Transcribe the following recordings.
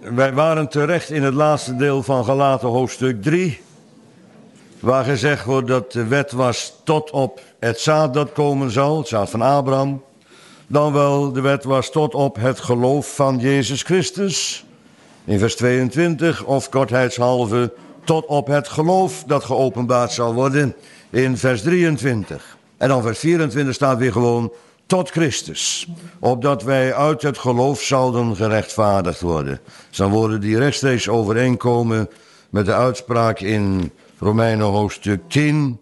Wij waren terecht in het laatste deel van Galaten hoofdstuk 3... waar gezegd wordt dat de wet was tot op het zaad dat komen zal, het zaad van Abraham. Dan wel, de wet was tot op het geloof van Jezus Christus. In vers 22, of kortheidshalve, tot op het geloof dat geopenbaard zal worden in vers 23. En dan vers 24 staat weer gewoon tot Christus, opdat wij uit het geloof zouden gerechtvaardigd worden. Dus dan worden die rechtstreeks overeenkomen met de uitspraak in Romeinen hoofdstuk 10,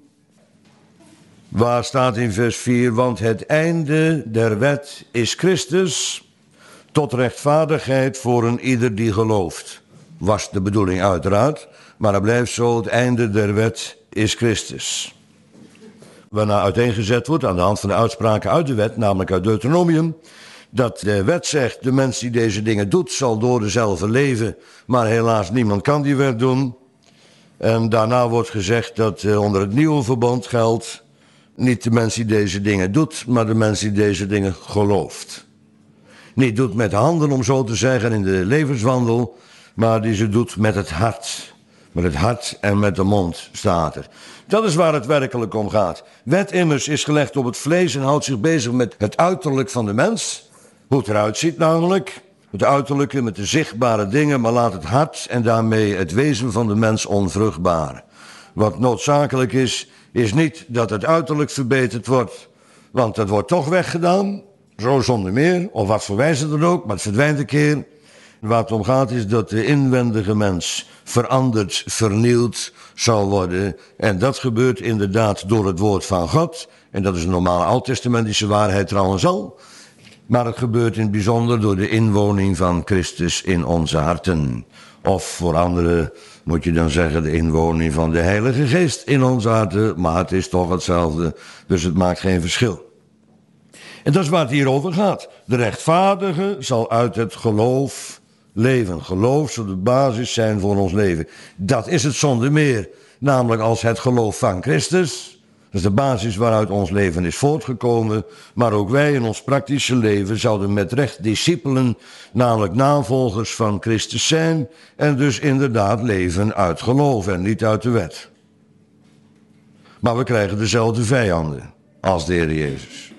waar staat in vers 4, want het einde der wet is Christus, tot rechtvaardigheid voor een ieder die gelooft. Was de bedoeling uiteraard, maar het blijft zo, het einde der wet is Christus. Waarna uiteengezet wordt aan de hand van de uitspraken uit de wet, namelijk uit Deuteronomium, dat de wet zegt, de mens die deze dingen doet, zal door dezelfde leven, maar helaas niemand kan die wet doen. En daarna wordt gezegd dat onder het nieuwe verbond geldt, niet de mens die deze dingen doet, maar de mens die deze dingen gelooft. Niet doet met de handen, om zo te zeggen, in de levenswandel, maar die ze doet met het hart. Met het hart en met de mond, staat er. Dat is waar het werkelijk om gaat. Wet immers is gelegd op het vlees en houdt zich bezig met het uiterlijk van de mens. Hoe het eruit ziet namelijk. Het uiterlijke met de zichtbare dingen, maar laat het hart en daarmee het wezen van de mens onvruchtbaar. Wat noodzakelijk is niet dat het uiterlijk verbeterd wordt, want dat wordt toch weggedaan, zo zonder meer, of wat voor wijze dan ook, maar het verdwijnt een keer. Waar het om gaat is dat de inwendige mens veranderd, vernieuwd zal worden. En dat gebeurt inderdaad door het woord van God. En dat is een normale oud-testamentische waarheid trouwens al. Maar het gebeurt in het bijzonder door de inwoning van Christus in onze harten. Of voor anderen moet je dan zeggen de inwoning van de Heilige Geest in onze harten. Maar het is toch hetzelfde, dus het maakt geen verschil. En dat is waar het hier over gaat. De rechtvaardige zal uit het geloof leven. Geloof zal de basis zijn voor ons leven. Dat is het zonder meer. Namelijk als het geloof van Christus. Dat is de basis waaruit ons leven is voortgekomen. Maar ook wij in ons praktische leven zouden met recht discipelen, namelijk navolgers van Christus zijn. En dus inderdaad leven uit geloof en niet uit de wet. Maar we krijgen dezelfde vijanden als de Heer Jezus.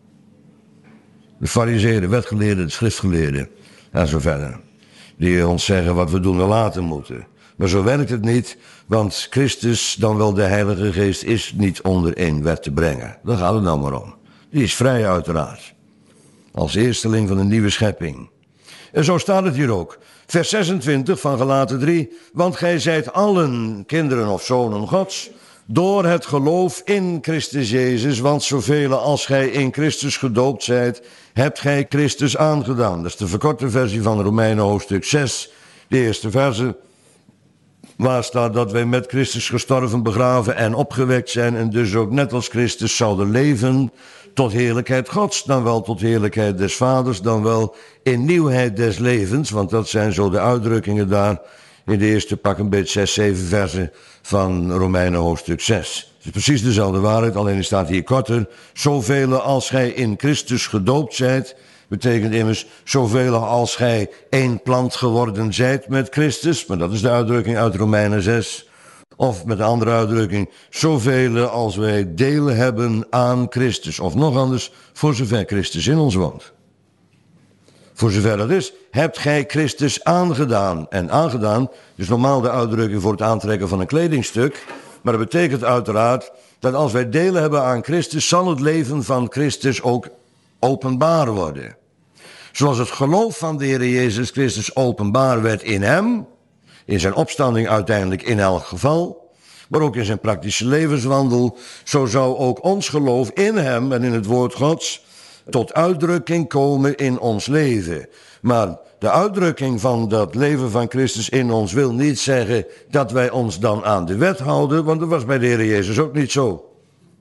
De farizeeën, de wetgeleerden, de schriftgeleerden en zo verder. Die ons zeggen wat we doen en laten moeten. Maar zo werkt het niet, want Christus, dan wel de Heilige Geest, is niet onder één wet te brengen. Daar gaat het nou maar om. Die is vrij uiteraard. Als eersteling van een nieuwe schepping. En zo staat het hier ook. Vers 26 van Galaten 3. Want gij zijt allen kinderen of zonen Gods, door het geloof in Christus Jezus, want zoveel als gij in Christus gedoopt zijt, hebt gij Christus aangedaan. Dat is de verkorte versie van Romeinen hoofdstuk 6, de eerste verse, waar staat dat wij met Christus gestorven, begraven en opgewekt zijn en dus ook net als Christus zouden leven tot heerlijkheid Gods, dan wel tot heerlijkheid des Vaders, dan wel in nieuwheid des levens, want dat zijn zo de uitdrukkingen daar in de eerste pak een beetje 6, 7 versen van Romeinen hoofdstuk 6. Het is precies dezelfde waarheid, alleen staat hier korter. Zoveel als gij in Christus gedoopt zijt, betekent immers zoveel als gij één plant geworden zijt met Christus. Maar dat is de uitdrukking uit Romeinen 6. Of met een andere uitdrukking, zoveel als wij deel hebben aan Christus. Of nog anders, voor zover Christus in ons woont. Voor zover dat is, hebt gij Christus aangedaan. En aangedaan is normaal de uitdrukking voor het aantrekken van een kledingstuk. Maar dat betekent uiteraard dat als wij delen hebben aan Christus, zal het leven van Christus ook openbaar worden. Zoals het geloof van de Heer Jezus Christus openbaar werd in hem, in zijn opstanding uiteindelijk in elk geval, maar ook in zijn praktische levenswandel, zo zou ook ons geloof in hem en in het woord Gods tot uitdrukking komen in ons leven. Maar de uitdrukking van dat leven van Christus in ons wil niet zeggen dat wij ons dan aan de wet houden, want dat was bij de Heer Jezus ook niet zo.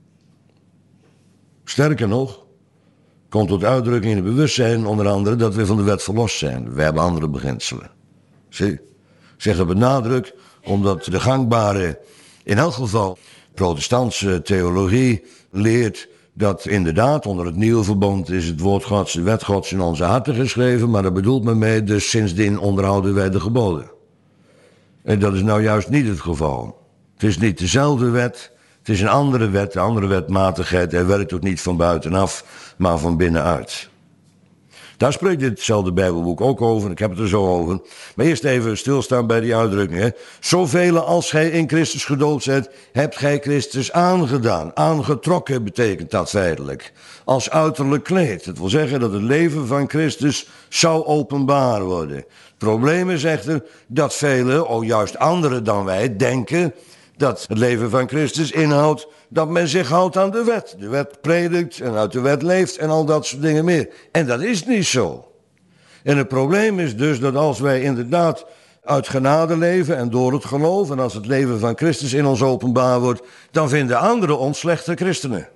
Sterker nog, komt tot uitdrukking in het bewustzijn onder andere dat we van de wet verlost zijn. We hebben andere beginselen. Zie, ik zeg dat benadruk omdat de gangbare, in elk geval protestantse theologie leert dat inderdaad onder het nieuwe verbond is het woord Gods, de wet Gods in onze harten geschreven, maar daar bedoelt men mee, dus sindsdien onderhouden wij de geboden. En dat is nou juist niet het geval. Het is niet dezelfde wet, het is een andere wet, de andere wetmatigheid. Hij werkt ook niet van buitenaf, maar van binnenuit. Daar spreekt ditzelfde Bijbelboek ook over, ik heb het er zo over. Maar eerst even stilstaan bij die uitdrukking. Hè. Zoveel als gij in Christus gedoopt zijt, hebt gij Christus aangedaan. Aangetrokken betekent dat feitelijk. Als uiterlijk kleed. Het wil zeggen dat het leven van Christus zou openbaar worden. Het probleem is echter dat velen, juist anderen dan wij, denken dat het leven van Christus inhoudt dat men zich houdt aan de wet. De wet predikt en uit de wet leeft en al dat soort dingen meer. En dat is niet zo. En het probleem is dus dat als wij inderdaad uit genade leven en door het geloof, en als het leven van Christus in ons openbaar wordt, dan vinden anderen ons slechte christenen.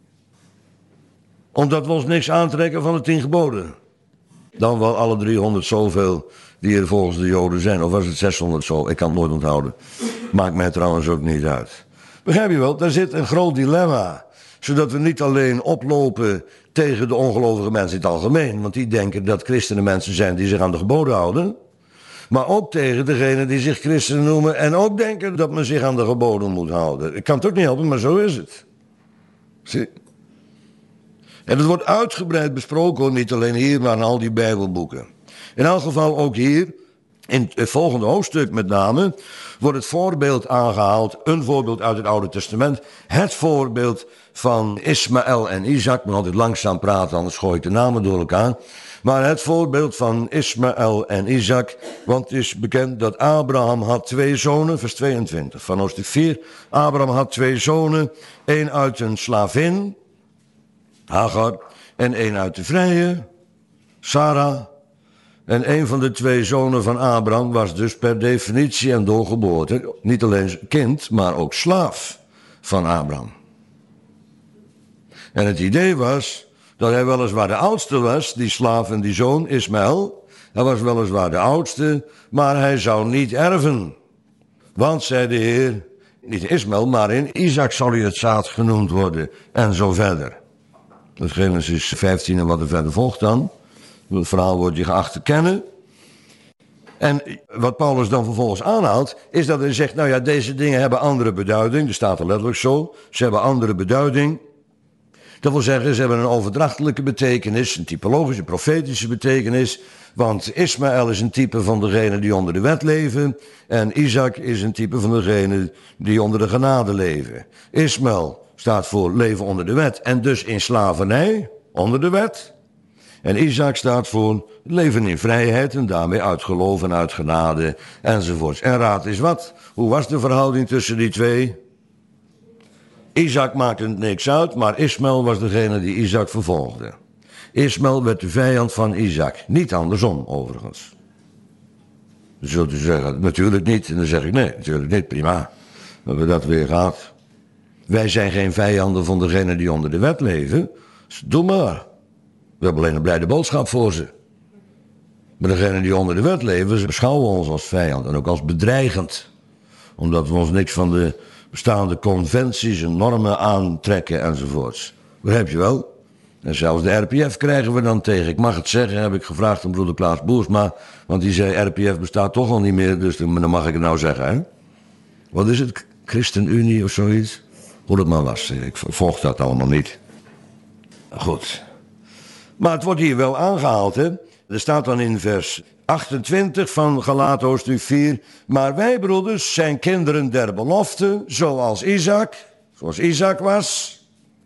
Omdat we ons niks aantrekken van de 10 geboden. Dan wel alle 300 zoveel die er volgens de Joden zijn. Of was het 600 zo? Ik kan het nooit onthouden. Maakt mij trouwens ook niet uit. Begrijp je wel? Daar zit een groot dilemma. Zodat we niet alleen oplopen tegen de ongelovige mensen in het algemeen. Want die denken dat christenen mensen zijn die zich aan de geboden houden. Maar ook tegen degenen die zich christenen noemen. En ook denken dat men zich aan de geboden moet houden. Ik kan het ook niet helpen, maar zo is het. Zie. En het wordt uitgebreid besproken, niet alleen hier, maar in al die Bijbelboeken. In elk geval ook hier, in het volgende hoofdstuk met name, wordt het voorbeeld aangehaald, een voorbeeld uit het Oude Testament, het voorbeeld van Ismaël en Isaac. Ik moet altijd langzaam praten, anders gooi ik de namen door elkaar. Maar het voorbeeld van Ismaël en Isaac, want het is bekend dat Abraham had 2 zonen, vers 22 van hoofdstuk 4. Abraham had 2 zonen, 1 uit een slavin, Hagar, en 1 uit de vrije, Sarah. En een van de 2 zonen van Abraham was dus per definitie en door geboorte niet alleen kind, maar ook slaaf van Abraham. En het idee was dat hij weliswaar de oudste was, die slaaf en die zoon, Ismaël. Hij was weliswaar de oudste, maar hij zou niet erven. Want, zei de Heer, niet in Ismaël, maar in Isaac zal hij het zaad genoemd worden. En zo verder. Dat is Genesis 15 en wat er verder volgt dan. Het verhaal wordt je geacht te kennen. En wat Paulus dan vervolgens aanhaalt, is dat hij zegt, nou ja, deze dingen hebben andere beduiding. Er staat er letterlijk zo, ze hebben andere beduiding. Dat wil zeggen, ze hebben een overdrachtelijke betekenis, een typologische, profetische betekenis. Want Ismaël is een type van degenen die onder de wet leven. En Isaac is een type van degenen die onder de genade leven. Ismaël staat voor leven onder de wet en dus in slavernij, onder de wet. En Isaac staat voor leven in vrijheid en daarmee uit geloof en uit genade enzovoorts. En raad eens wat, hoe was de verhouding tussen die 2? Isaac maakte het niks uit, maar Ismaël was degene die Isaac vervolgde. Ismaël werd de vijand van Isaac, niet andersom overigens. Dan zult u zeggen, natuurlijk niet. En dan zeg ik, nee, natuurlijk niet, prima. We hebben dat weer gehad. Wij zijn geen vijanden van degenen die onder de wet leven. Dus doe maar. We hebben alleen een blijde boodschap voor ze. Maar degenen die onder de wet leven, ze beschouwen ons als vijand en ook als bedreigend. Omdat we ons niks van de bestaande conventies en normen aantrekken enzovoorts. Begrijp je wel? En zelfs de RPF krijgen we dan tegen. Ik mag het zeggen, heb ik gevraagd aan broeder Klaas Boersma. Want die zei, RPF bestaat toch al niet meer, dus dan mag ik het nou zeggen. Hè? Wat is het? ChristenUnie of zoiets? Hoe dat maar was. Ik volg dat allemaal niet. Goed. Maar het wordt hier wel aangehaald, hè. Er staat dan in vers 28 van Galaten hoofdstuk 4. Maar wij, broeders, zijn kinderen der belofte, zoals Isaac was.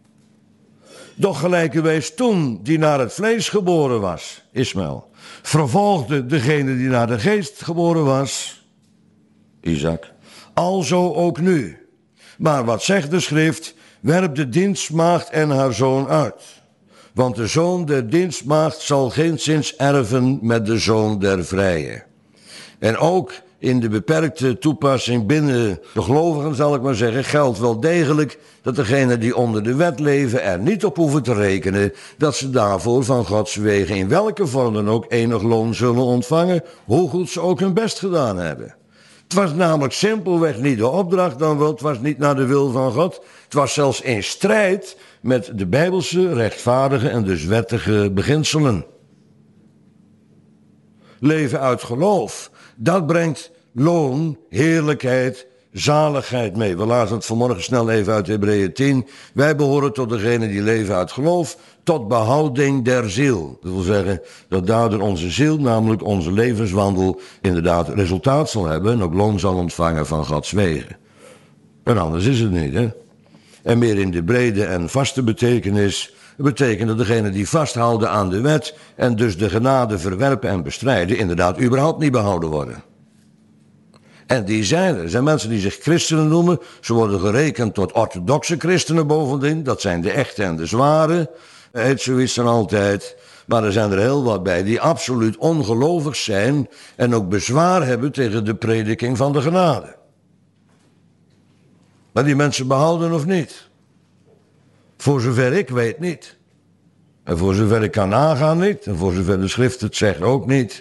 Doch gelijkerwijs toen die naar het vlees geboren was, Ismaël, vervolgde degene die naar de geest geboren was, Isaac. Alzo ook nu. Maar wat zegt de schrift? Werp de dienstmaagd en haar zoon uit. Want de zoon der dienstmaagd zal geenszins erven met de zoon der vrije. En ook in de beperkte toepassing binnen de gelovigen, zal ik maar zeggen, geldt wel degelijk dat degenen die onder de wet leven er niet op hoeven te rekenen dat ze daarvoor van Gods wegen in welke vorm dan ook enig loon zullen ontvangen, hoe goed ze ook hun best gedaan hebben. Het was namelijk simpelweg niet de opdracht dan wel, het was niet naar de wil van God. Het was zelfs in strijd met de bijbelse, rechtvaardige en dus wettige beginselen. Leven uit geloof, dat brengt loon, heerlijkheid, zaligheid mee. We lazen het vanmorgen snel even uit Hebreeën 10. Wij behoren tot degenen die leven uit geloof, tot behouding der ziel. Dat wil zeggen dat daardoor onze ziel, namelijk onze levenswandel, inderdaad resultaat zal hebben en ook loon zal ontvangen van Gods wegen. En anders is het niet, hè? En meer in de brede en vaste betekenis betekent dat degenen die vasthouden aan de wet en dus de genade verwerpen en bestrijden, inderdaad überhaupt niet behouden worden. En die zijn er. Er zijn mensen die zich christenen noemen. Ze worden gerekend tot orthodoxe christenen bovendien. Dat zijn de echte en de zware. Heet zoiets dan altijd. Maar er zijn er heel wat bij die absoluut ongelovig zijn en ook bezwaar hebben tegen de prediking van de genade. Maar die mensen behouden of niet? Voor zover ik weet niet. En voor zover ik kan nagaan niet. En voor zover de schrift het zegt ook niet.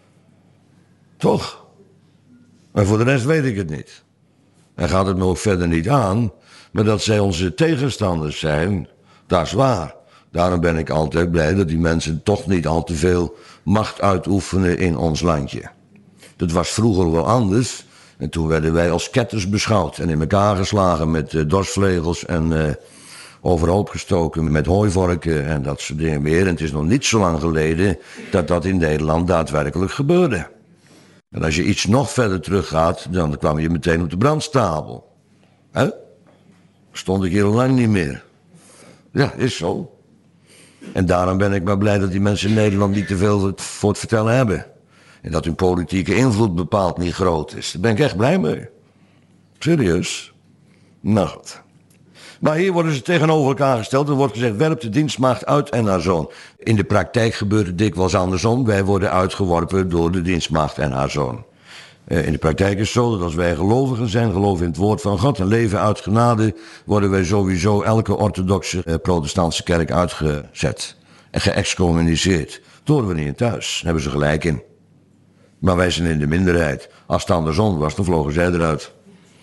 Toch? Maar voor de rest weet ik het niet. En gaat het me ook verder niet aan. Maar dat zij onze tegenstanders zijn, dat is waar. Daarom ben ik altijd blij dat die mensen toch niet al te veel macht uitoefenen in ons landje. Dat was vroeger wel anders. En toen werden wij als ketters beschouwd en in elkaar geslagen met dorsvlegels en overhoop gestoken met hooivorken en dat soort dingen meer. En het is nog niet zo lang geleden dat dat in Nederland daadwerkelijk gebeurde. En als je iets nog verder teruggaat, dan kwam je meteen op de brandstapel. Hè? Stond ik hier al lang niet meer. Ja, is zo. En daarom ben ik maar blij dat die mensen in Nederland niet te veel voor het vertellen hebben. En dat hun politieke invloed bepaald niet groot is. Daar ben ik echt blij mee. Serieus. Nou goed. Maar hier worden ze tegenover elkaar gesteld. Er wordt gezegd, werp de dienstmaagd uit en haar zoon. In de praktijk gebeurt het dikwijls andersom. Wij worden uitgeworpen door de dienstmaagd en haar zoon. In de praktijk is het zo dat als wij gelovigen zijn, geloven in het woord van God en leven uit genade, worden wij sowieso elke orthodoxe protestantse kerk uitgezet en geëxcommuniceerd. Dat horen we niet in thuis, daar hebben ze gelijk in. Maar wij zijn in de minderheid. Als het andersom was, dan vlogen zij eruit.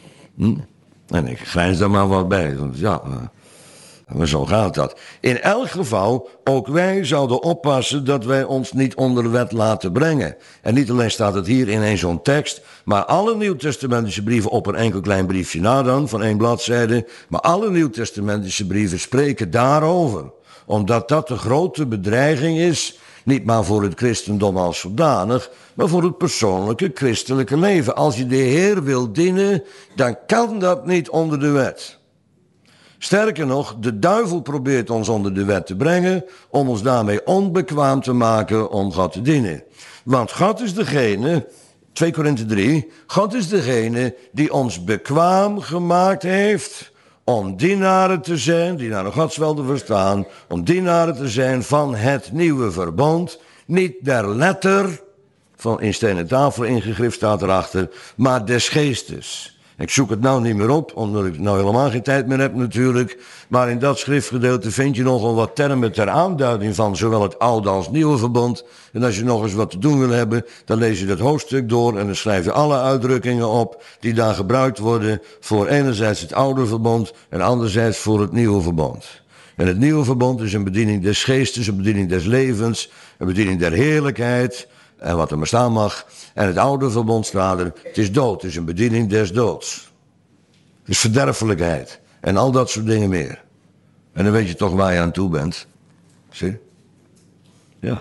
En ik grijns daar maar wat bij. Want ja, maar zo gaat dat. In elk geval, ook wij zouden oppassen dat wij ons niet onder de wet laten brengen. En niet alleen staat het hier in één zo'n tekst, maar alle nieuwtestamentische brieven op een enkel klein briefje na dan, van 1 bladzijde. Maar alle nieuwtestamentische brieven spreken daarover. Omdat dat de grote bedreiging is, niet maar voor het christendom als zodanig, maar voor het persoonlijke christelijke leven. Als je de Heer wil dienen, dan kan dat niet onder de wet. Sterker nog, de duivel probeert ons onder de wet te brengen om ons daarmee onbekwaam te maken om God te dienen. Want God is degene, 2 Korinthe 3, God is degene die ons bekwaam gemaakt heeft om dienaren te zijn, dienaren Gods wel te verstaan, om dienaren te zijn van het nieuwe verbond, niet der letter, van in stenen tafel ingegrift staat erachter, maar des geestes. Ik zoek het nou niet meer op, omdat ik nou helemaal geen tijd meer heb natuurlijk. Maar in dat schriftgedeelte vind je nogal wat termen ter aanduiding van zowel het oude als het nieuwe verbond. En als je nog eens wat te doen wil hebben, dan lees je dat hoofdstuk door en dan schrijf je alle uitdrukkingen op die daar gebruikt worden voor enerzijds het oude verbond en anderzijds voor het nieuwe verbond. En het nieuwe verbond is een bediening des geestes, een bediening des levens, een bediening der heerlijkheid en wat er maar staan mag. En het oude verbond staat er, het is dood, het is een bediening des doods. Het is verderfelijkheid en al dat soort dingen meer. En dan weet je toch waar je aan toe bent. Zie? Ja.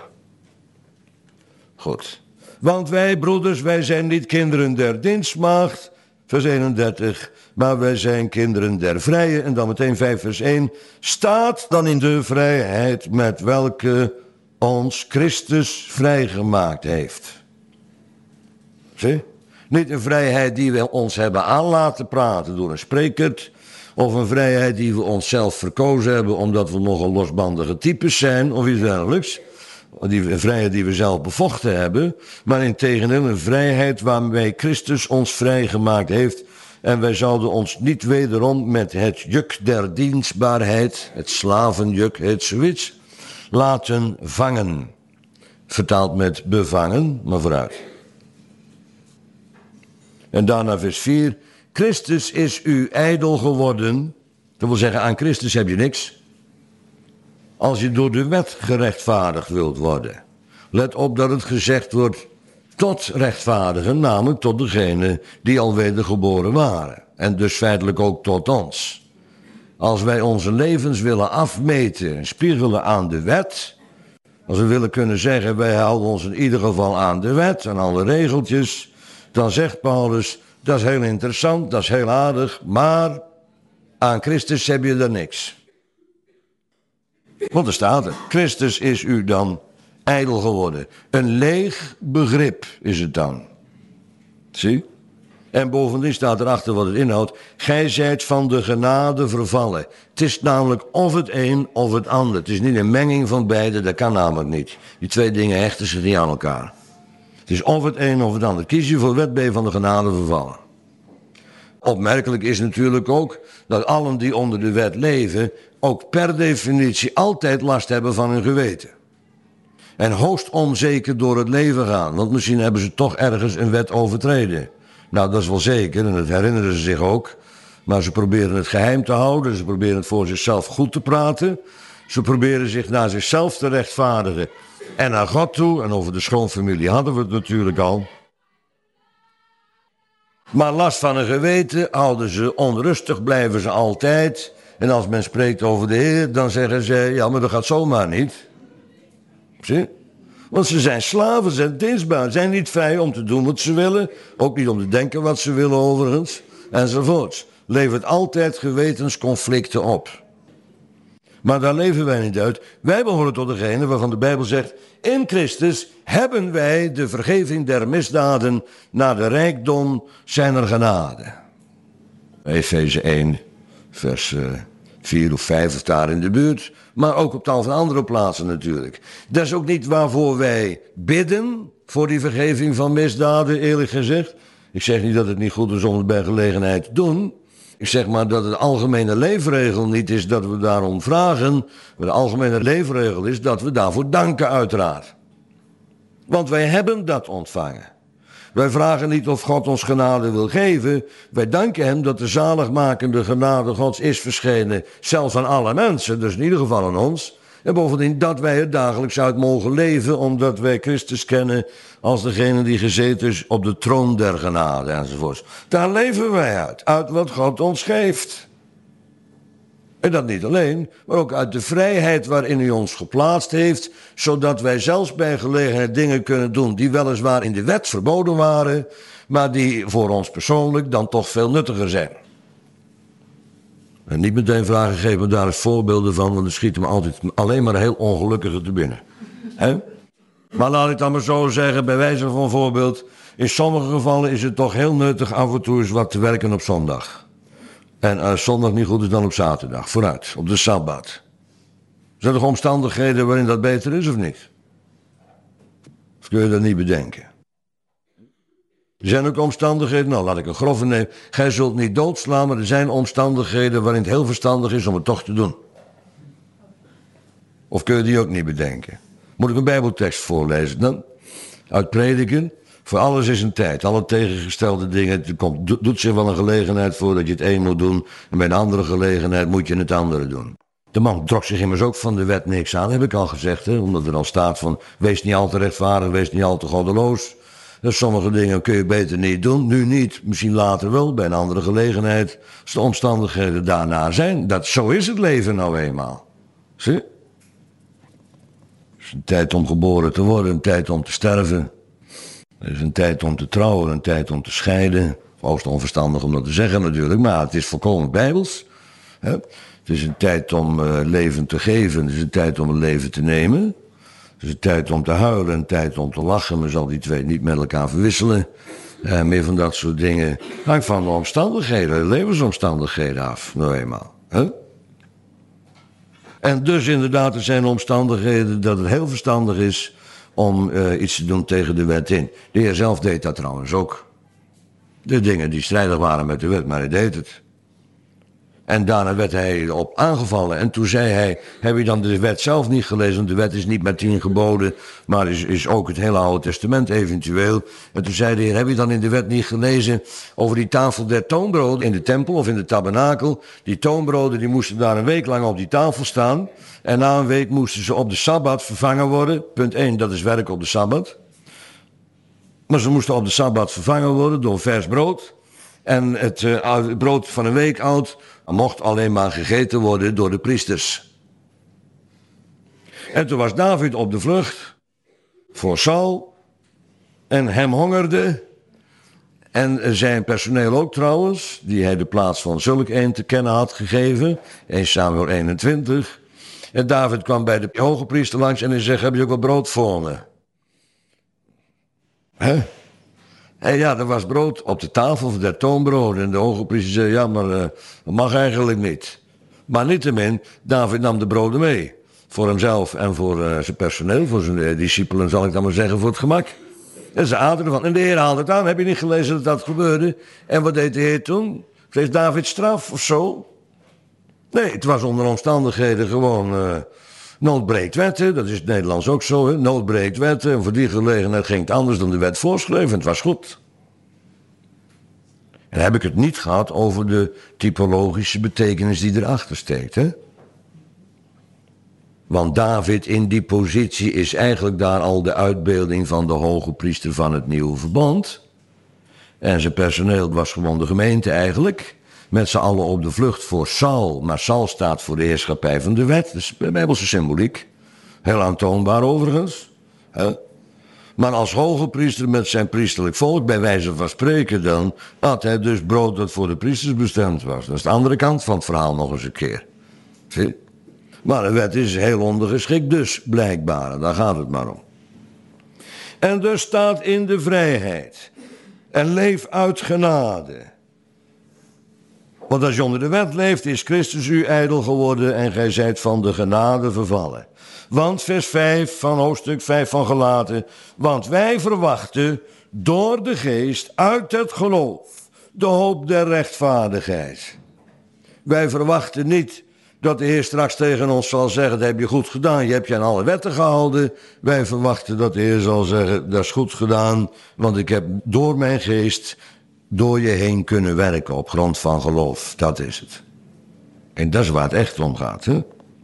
Goed. Want wij, broeders, wij zijn niet kinderen der dienstmaagd, vers 31, maar wij zijn kinderen der vrije. En dan meteen 5 vers 1, staat dan in de vrijheid met welke ons Christus vrijgemaakt heeft. Zie? Niet een vrijheid die we ons hebben aan laten praten door een spreker, of een vrijheid die we onszelf verkozen hebben omdat we nogal losbandige types zijn of iets dergelijks. Een vrijheid die we zelf bevochten hebben, maar integendeel een vrijheid waarmee Christus ons vrijgemaakt heeft. En wij zouden ons niet wederom met het juk der dienstbaarheid, het slavenjuk, het zoiets, laten vangen. Vertaald met bevangen, maar vooruit. En daarna vers 4. Christus is u ijdel geworden. Dat wil zeggen, aan Christus heb je niks. als je door de wet gerechtvaardigd wilt worden. Let op dat het gezegd wordt tot rechtvaardigen, namelijk tot degenen die al wedergeboren waren. En dus feitelijk ook tot ons. Als wij onze levens willen afmeten en spiegelen aan de wet, als we willen kunnen zeggen wij houden ons in ieder geval aan de wet en alle regeltjes, dan zegt Paulus, dat is heel interessant, dat is heel aardig, maar aan Christus heb je er niks. Want er staat er, Christus is u dan ijdel geworden. Een leeg begrip is het dan. Zie? En bovendien staat erachter wat het inhoudt. Gij zijt van de genade vervallen. Het is namelijk of het een of het ander. Het is niet een menging van beide, dat kan namelijk niet. Die twee dingen hechten zich niet aan elkaar. Het is of het een of het ander. Kies je voor wet, ben je van de genade vervallen. Opmerkelijk is natuurlijk ook dat allen die onder de wet leven ook per definitie altijd last hebben van hun geweten. En hoogst onzeker door het leven gaan, want misschien hebben ze toch ergens een wet overtreden. Nou, dat is wel zeker en dat herinneren ze zich ook. Maar ze proberen het geheim te houden, ze proberen het voor zichzelf goed te praten. Ze proberen zich naar zichzelf te rechtvaardigen en naar God toe. En over de schoonfamilie hadden we het natuurlijk al. Maar last van een geweten houden ze onrustig, blijven ze altijd. En als men spreekt over de Heer, dan zeggen ze, ja, maar dat gaat zomaar niet. Zie? Want ze zijn slaven, ze zijn dienstbaar, ze zijn niet vrij om te doen wat ze willen. Ook niet om te denken wat ze willen overigens, enzovoorts. Levert altijd gewetensconflicten op. Maar daar leven wij niet uit. Wij behoren tot degene waarvan de Bijbel zegt, in Christus hebben wij de vergeving der misdaden naar de rijkdom zijner genade. Efeze 1, vers 4 of 5 of daar in de buurt. Maar ook op tal van andere plaatsen natuurlijk. Dat is ook niet waarvoor wij bidden, voor die vergeving van misdaden, eerlijk gezegd. Ik zeg niet dat het niet goed is om het bij gelegenheid te doen. Ik zeg maar dat het algemene leefregel niet is dat we daarom vragen. Maar de algemene leefregel is dat we daarvoor danken uiteraard. Want wij hebben dat ontvangen. Wij vragen niet of God ons genade wil geven. Wij danken hem dat de zaligmakende genade Gods is verschenen. Zelfs aan alle mensen, dus in ieder geval aan ons. En bovendien dat wij er dagelijks uit mogen leven. Omdat wij Christus kennen als degene die gezeten is op de troon der genade enzovoorts. Daar leven wij uit. Uit wat God ons geeft. En dat niet alleen, maar ook uit de vrijheid waarin hij ons geplaatst heeft, zodat wij zelfs bij gelegenheid dingen kunnen doen die weliswaar in de wet verboden waren, maar die voor ons persoonlijk dan toch veel nuttiger zijn. En niet meteen vragen, geef me daar eens voorbeelden van, want er schieten me altijd alleen maar heel ongelukkige te binnen. Maar laat ik dan maar zo zeggen, bij wijze van voorbeeld, in sommige gevallen is het toch heel nuttig af en toe eens wat te werken op zondag. En als zondag niet goed is, dan op zaterdag. Vooruit, op de Sabbat. Zijn er omstandigheden waarin dat beter is of niet? Of kun je dat niet bedenken? Er zijn ook omstandigheden, nou laat ik een grove nemen. Gij zult niet doodslaan, maar er zijn omstandigheden waarin het heel verstandig is om het toch te doen. Of kun je die ook niet bedenken? Moet ik een bijbeltekst voorlezen dan? Uit Prediken. Voor alles is een tijd, alle tegengestelde dingen. Doet zich wel een gelegenheid voor dat je het een moet doen. En bij een andere gelegenheid moet je het andere doen. De man trok zich immers ook van de wet niks aan, heb ik al gezegd. Hè? Omdat er al staat van, wees niet al te rechtvaardig, wees niet al te goddeloos. Dus sommige dingen kun je beter niet doen. Nu niet, misschien later wel, bij een andere gelegenheid. Als de omstandigheden daarna zijn. Zo is het leven nou eenmaal. Zie? Het is een tijd om geboren te worden, een tijd om te sterven. Er is een tijd om te trouwen, een tijd om te scheiden. Hoogst onverstandig om dat te zeggen natuurlijk, maar het is volkomen bijbels. Hè? Het is een tijd om leven te geven, het is een tijd om een leven te nemen. Het is een tijd om te huilen, een tijd om te lachen. Men zal die twee niet met elkaar verwisselen. Meer van dat soort dingen. Hangt van de omstandigheden, de levensomstandigheden af, nou eenmaal. Hè? En dus inderdaad, er zijn omstandigheden dat het heel verstandig is om iets te doen tegen de wet in. De Heer zelf deed dat trouwens ook. De dingen die strijdig waren met de wet, maar hij deed het. En daarna werd hij op aangevallen. En toen zei hij, heb je dan de wet zelf niet gelezen? Want de wet is niet met 10 geboden, maar is ook het hele Oude Testament eventueel. En toen zei de Heer, heb je dan in de wet niet gelezen over die tafel der toonbroden in de tempel of in de tabernakel? Die toonbroden die moesten daar een week lang op die tafel staan. En na een week moesten ze op de Sabbat vervangen worden. Punt 1, dat is werk op de Sabbat. Maar ze moesten op de Sabbat vervangen worden door vers brood. En het brood van een week oud mocht alleen maar gegeten worden door de priesters. En toen was David op de vlucht voor Saul. En hem hongerde. En zijn personeel ook trouwens, die hij de plaats van zulk een te kennen had gegeven. 1 Samuel 21. En David kwam bij de hoge priester langs en hij zegt, heb je ook wat brood voor me? Hè? En ja, er was brood op de tafel der toonbroden. En de hoge priester zei, ja, maar dat mag eigenlijk niet. Maar niettemin, David nam de broden mee. Voor hemzelf en voor zijn personeel, voor zijn discipelen, zal ik dan maar zeggen, voor het gemak. En ze aten ervan. En de Heer haalde het aan. Heb je niet gelezen dat dat gebeurde? En wat deed de Heer toen? Kreeg David straf of zo? Nee, het was onder omstandigheden gewoon nood breekt wetten. Dat is het Nederlands ook zo, hè? Nood breekt wetten. En voor die gelegenheid ging het anders dan de wet voorschreef. En het was goed. En dan heb ik het niet gehad over de typologische betekenis die erachter steekt, hè? Want David in die positie is eigenlijk daar al de uitbeelding van de hoge priester van het nieuwe verbond. En zijn personeel was gewoon de gemeente eigenlijk. Met z'n allen op de vlucht voor Saul. Maar Saul staat voor de heerschappij van de wet. Dat is bijbelse symboliek. Heel aantoonbaar overigens. Maar als hoge priester met zijn priesterlijk volk, bij wijze van spreken dan, had hij dus brood dat voor de priesters bestemd was. Dat is de andere kant van het verhaal nog eens een keer. Zie? Maar de wet is heel ondergeschikt dus, blijkbaar. Daar gaat het maar om. En dus staat in de vrijheid. En leef uit genade. Want als je onder de wet leeft, is Christus u ijdel geworden en gij zijt van de genade vervallen. Want vers 5 van hoofdstuk 5 van Galaten. Want wij verwachten door de geest uit het geloof de hoop der rechtvaardigheid. Wij verwachten niet dat de Heer straks tegen ons zal zeggen, dat heb je goed gedaan, je hebt je aan alle wetten gehouden. Wij verwachten dat de Heer zal zeggen, dat is goed gedaan, want ik heb door mijn geest door je heen kunnen werken op grond van geloof. Dat is het. En dat is waar het echt om gaat, hè?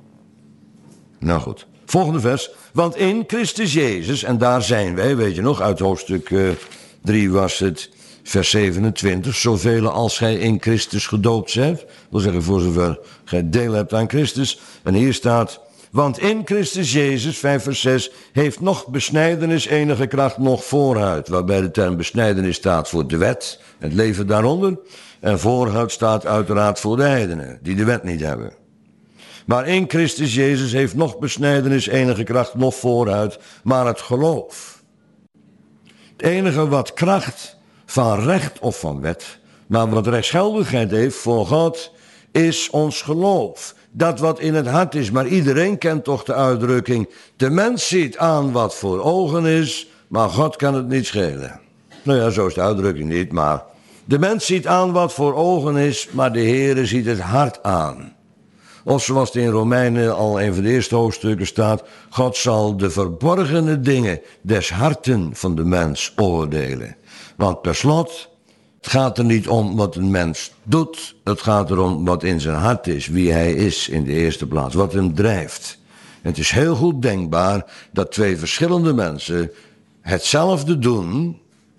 Nou goed. Volgende vers. Want in Christus Jezus, en daar zijn wij, weet je nog, uit hoofdstuk 3 was het, vers 27. Zoveel als gij in Christus gedoopt zijt. Wil zeggen, voor zover gij deel hebt aan Christus. En hier staat, want in Christus Jezus, 5 vers 6, heeft nog besnijdenis enige kracht, nog voorhuid. Waarbij de term besnijdenis staat voor de wet, het leven daaronder. En voorhuid staat uiteraard voor de heidenen, die de wet niet hebben. Maar in Christus Jezus heeft nog besnijdenis enige kracht, nog voorhuid, maar het geloof. Het enige wat kracht van recht of van wet, maar wat rechtsgeldigheid heeft voor God, is ons geloof. Dat wat in het hart is, maar iedereen kent toch de uitdrukking, de mens ziet aan wat voor ogen is, maar God kan het niet schelen. Nou ja, zo is de uitdrukking niet, maar de mens ziet aan wat voor ogen is, maar de Heere ziet het hart aan. Of zoals het in Romeinen al een van de eerste hoofdstukken staat, God zal de verborgene dingen des harten van de mens oordelen. Want per slot, het gaat er niet om wat een mens doet, het gaat erom wat in zijn hart is, wie hij is in de eerste plaats, wat hem drijft. En het is heel goed denkbaar dat twee verschillende mensen hetzelfde doen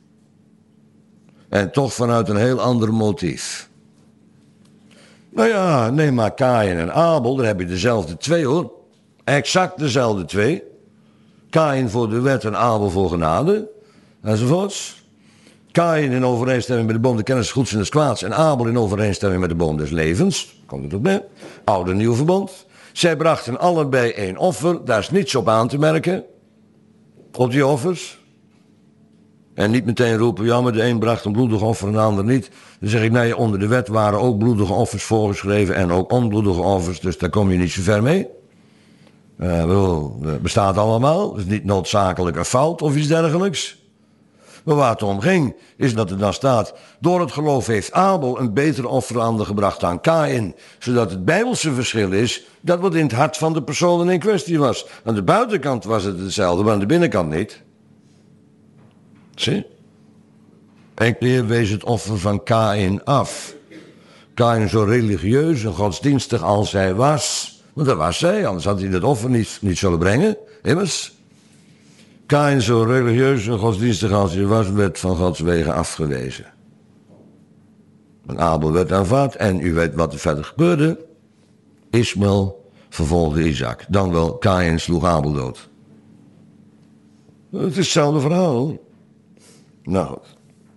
en toch vanuit een heel ander motief. Nou ja, neem maar Kaïn en Abel, daar heb je dezelfde twee hoor. Exact dezelfde twee. Kaïn voor de wet en Abel voor genade, enzovoorts. Kaïn in overeenstemming met de boom de kennis des goeds en des kwaads en Abel in overeenstemming met de boom des levens. Komt het op mee? Oude en nieuw verbond. Zij brachten allebei één offer, daar is niets op aan te merken. Op die offers. En niet meteen roepen, ja, maar de een bracht een bloedig offer en de ander niet. Dan zeg ik, nee, onder de wet waren ook bloedige offers voorgeschreven en ook onbloedige offers, dus daar kom je niet zo ver mee. Het bestaat allemaal, het is niet noodzakelijk een fout of iets dergelijks. Maar waar het om ging, is dat er dan staat, door het geloof heeft Abel een betere offerande gebracht dan Kaïn. Zodat het Bijbelse verschil is, dat wat in het hart van de persoon in kwestie was. Aan de buitenkant was het hetzelfde, maar aan de binnenkant niet. Zie? En keer wees het offer van Kaïn af. Kaïn zo religieus en godsdienstig als hij was. Want dat was hij, anders had hij dat offer niet zullen brengen. Immers. Kaïn zo religieus en godsdienstig als hij was, werd van Gods wegen afgewezen. En Abel werd aanvaard en u weet wat er verder gebeurde. Ismaël vervolgde Isaac. Dan wel, Kaïn sloeg Abel dood. Het is hetzelfde verhaal. Nou goed.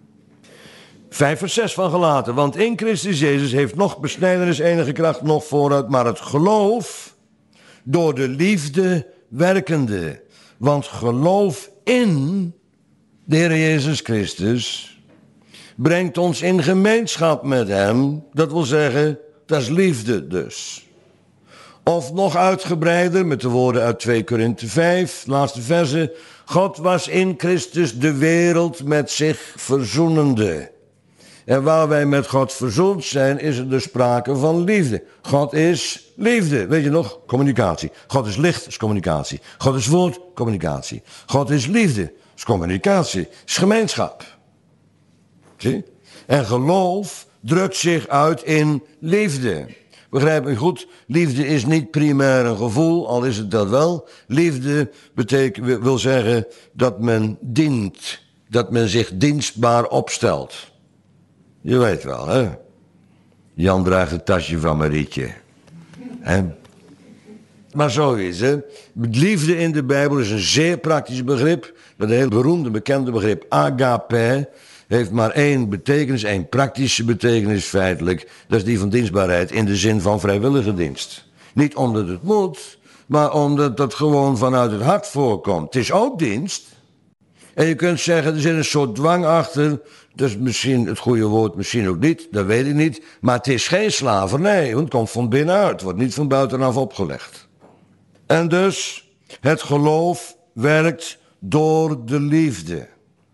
5 vers 6 van Galaten. Want in Christus Jezus heeft nog besnijdenis enige kracht, nog vooruit, maar het geloof door de liefde werkende. Want geloof in de Heer Jezus Christus brengt ons in gemeenschap met hem. Dat wil zeggen, dat is liefde dus. Of nog uitgebreider, met de woorden uit 2 Korinthe 5, laatste verse. God was in Christus de wereld met zich verzoenende. En waar wij met God verzoend zijn, is er dus sprake van liefde. God is liefde. Weet je nog? Communicatie. God is licht, is communicatie. God is woord, communicatie. God is liefde, is communicatie, is gemeenschap. Zie? En geloof drukt zich uit in liefde. Begrijp me goed, liefde is niet primair een gevoel, al is het dat wel. Liefde wil zeggen dat men dient, dat men zich dienstbaar opstelt. Je weet wel, hè? Jan draagt het tasje van Marietje. Hè? Maar zo is het. Liefde in de Bijbel is een zeer praktisch begrip. Dat heel beroemde, bekende begrip agape heeft maar één betekenis, één praktische betekenis feitelijk. Dat is die van dienstbaarheid in de zin van vrijwillige dienst. Niet omdat het moet, maar omdat dat gewoon vanuit het hart voorkomt. Het is ook dienst. En je kunt zeggen, er zit een soort dwang achter. Dat is misschien het goede woord, misschien ook niet. Dat weet ik niet. Maar het is geen slavernij, want het komt van binnenuit. Het wordt niet van buitenaf opgelegd. En dus, het geloof werkt door de liefde.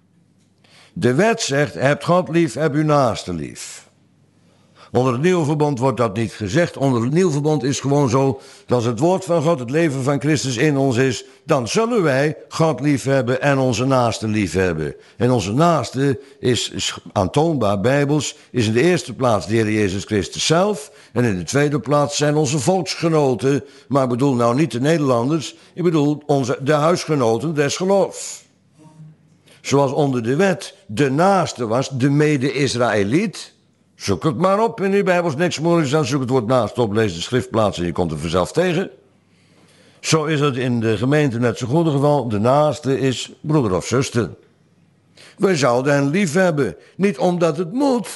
De wet zegt, hebt God lief, heb uw naaste lief. Onder het nieuwe verbond wordt dat niet gezegd. Onder het nieuwe verbond is gewoon zo, dat als het woord van God, het leven van Christus in ons is, dan zullen wij God lief hebben en onze naaste lief hebben. En onze naaste is aantoonbaar bijbels, is in de eerste plaats de Heer Jezus Christus zelf. En in de tweede plaats zijn onze volksgenoten, maar ik bedoel nou niet de Nederlanders, ik bedoel de huisgenoten des geloofs. Zoals onder de wet de naaste was, de mede-Israëliet. Zoek het maar op in uw Bijbels, niks moeilijks aan. Zoek het woord naast op, lees de schriftplaats en je komt er vanzelf tegen. Zo is het in de gemeente net zo goed geval. De naaste is broeder of zuster. Wij zouden hen lief hebben. Niet omdat het moet,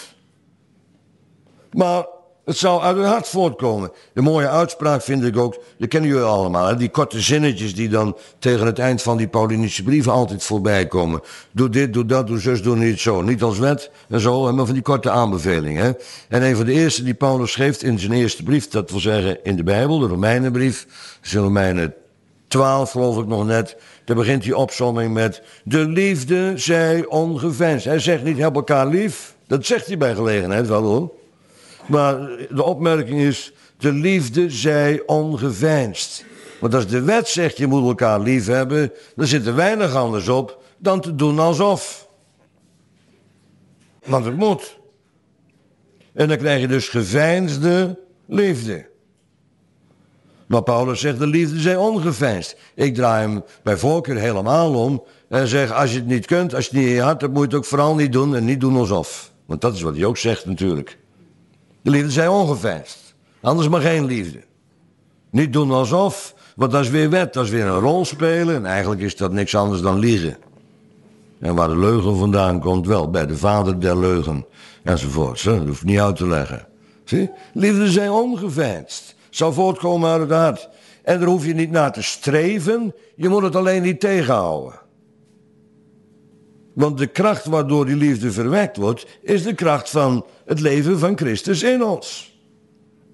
maar het zou uit het hart voortkomen. De mooie uitspraak vind ik ook, dat kennen jullie allemaal. Hè? Die korte zinnetjes die dan tegen het eind van die Paulinische brieven altijd voorbij komen. Doe dit, doe dat, doe zus, doe niet zo. Niet als wet en zo, maar van die korte aanbevelingen. Hè? En een van de eerste die Paulus schreef in zijn eerste brief, dat wil zeggen in de Bijbel, de Romeinenbrief. Dat is in Romeinen 12 geloof ik nog net. Daar begint die opsomming met, de liefde zij ongeveinsd. Hij zegt niet, heb elkaar lief. Dat zegt hij bij gelegenheid wel hoor. Maar de opmerking is, de liefde zij ongeveinsd. Want als de wet zegt, je moet elkaar lief hebben, dan zit er weinig anders op dan te doen alsof. Want het moet. En dan krijg je dus geveinsde liefde. Maar Paulus zegt, de liefde zij ongeveinsd. Ik draai hem bij voorkeur helemaal om en zeg, als je het niet kunt, als je het niet in je hart hebt, moet je het ook vooral niet doen en niet doen alsof. Want dat is wat hij ook zegt natuurlijk. De liefde zij ongeveinsd. Anders maar geen liefde. Niet doen alsof, want dat is weer wet, dat is weer een rol spelen. En eigenlijk is dat niks anders dan liegen. En waar de leugen vandaan komt, wel, bij de vader der leugen. Enzovoorts, dat hoef ik niet uit te leggen. Zie? Liefde zij ongeveinsd. Zou voortkomen uit het hart. En daar hoef je niet naar te streven, je moet het alleen niet tegenhouden. Want de kracht waardoor die liefde verwekt wordt, is de kracht van het leven van Christus in ons.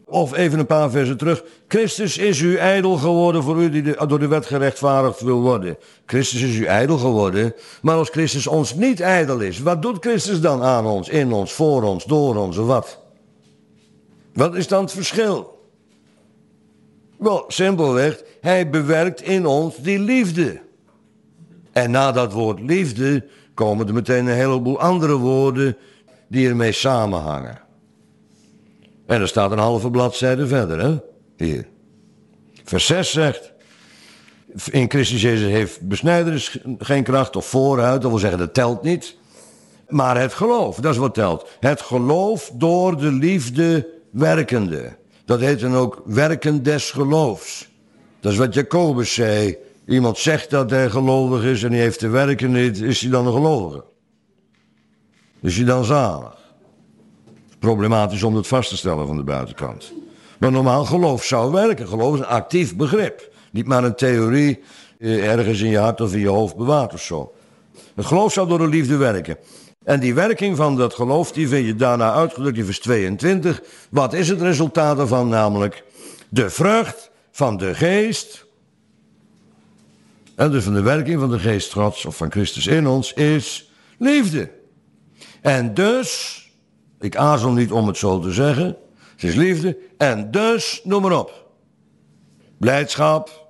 Of even een paar versen terug. Christus is u ijdel geworden voor u die door de wet gerechtvaardigd wil worden. Christus is u ijdel geworden. Maar als Christus ons niet ijdel is, wat doet Christus dan aan ons, in ons, voor ons, door ons of wat? Wat is dan het verschil? Wel, simpelweg, hij bewerkt in ons die liefde. En na dat woord liefde komen er meteen een heleboel andere woorden die ermee samenhangen. En er staat een halve bladzijde verder, hè? Hier. Vers 6 zegt, in Christus Jezus heeft besnijdenis geen kracht of vooruit, dat wil zeggen dat telt niet. Maar het geloof, dat is wat telt. Het geloof door de liefde werkende. Dat heet dan ook werken des geloofs. Dat is wat Jacobus zei. Iemand zegt dat hij gelovig is en hij heeft te werken niet, is hij dan een gelovige? Is hij dan zalig? Problematisch om het vast te stellen van de buitenkant. Maar normaal geloof zou werken. Geloof is een actief begrip. Niet maar een theorie ergens in je hart of in je hoofd bewaard of zo. Het geloof zou door de liefde werken. En die werking van dat geloof, die vind je daarna uitgedrukt in vers 22. Wat is het resultaat daarvan? Namelijk de vrucht van de geest. En dus van de werking van de geest Gods of van Christus in ons is liefde. En dus, ik aarzel niet om het zo te zeggen, het is liefde. En dus, noem maar op. Blijdschap,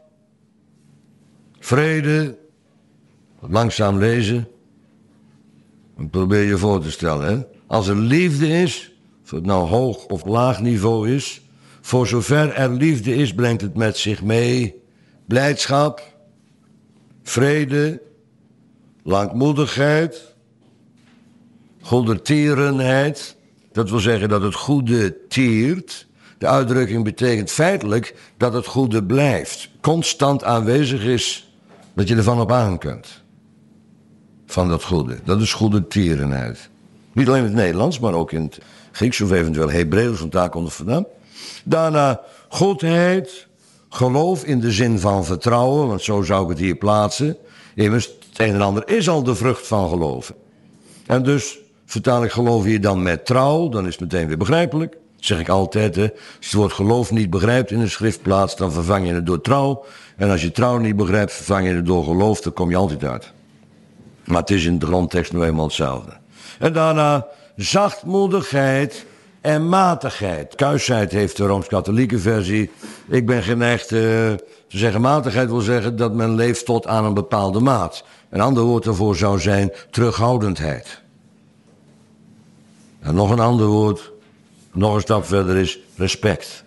vrede, langzaam lezen. Probeer je voor te stellen, hè. Als er liefde is, of het nou hoog of laag niveau is, voor zover er liefde is, brengt het met zich mee blijdschap, vrede, langmoedigheid, goedertierenheid. Dat wil zeggen dat het goede tiert. De uitdrukking betekent feitelijk dat het goede blijft. Constant aanwezig is, dat je ervan op aan kunt. Van dat goede. Dat is goedertierenheid. Niet alleen in het Nederlands, maar ook in het Grieks of eventueel Hebreeuws, want daar komt het vandaan. Daarna goedheid, geloof in de zin van vertrouwen, want zo zou ik het hier plaatsen. Immers, het een en ander is al de vrucht van geloven. En dus vertaal ik geloof hier dan met trouw, dan is het meteen weer begrijpelijk. Dat zeg ik altijd, hè. Als je het woord geloof niet begrijpt in een schriftplaats, dan vervang je het door trouw. En als je trouw niet begrijpt, vervang je het door geloof, dan kom je altijd uit. Maar het is in de grondtekst nu eenmaal hetzelfde. En daarna zachtmoedigheid en matigheid. Kuisheid heeft de Rooms-Katholieke versie. Ik ben geneigd te zeggen, matigheid wil zeggen dat men leeft tot aan een bepaalde maat. Een ander woord daarvoor zou zijn terughoudendheid. En nog een ander woord, nog een stap verder is respect.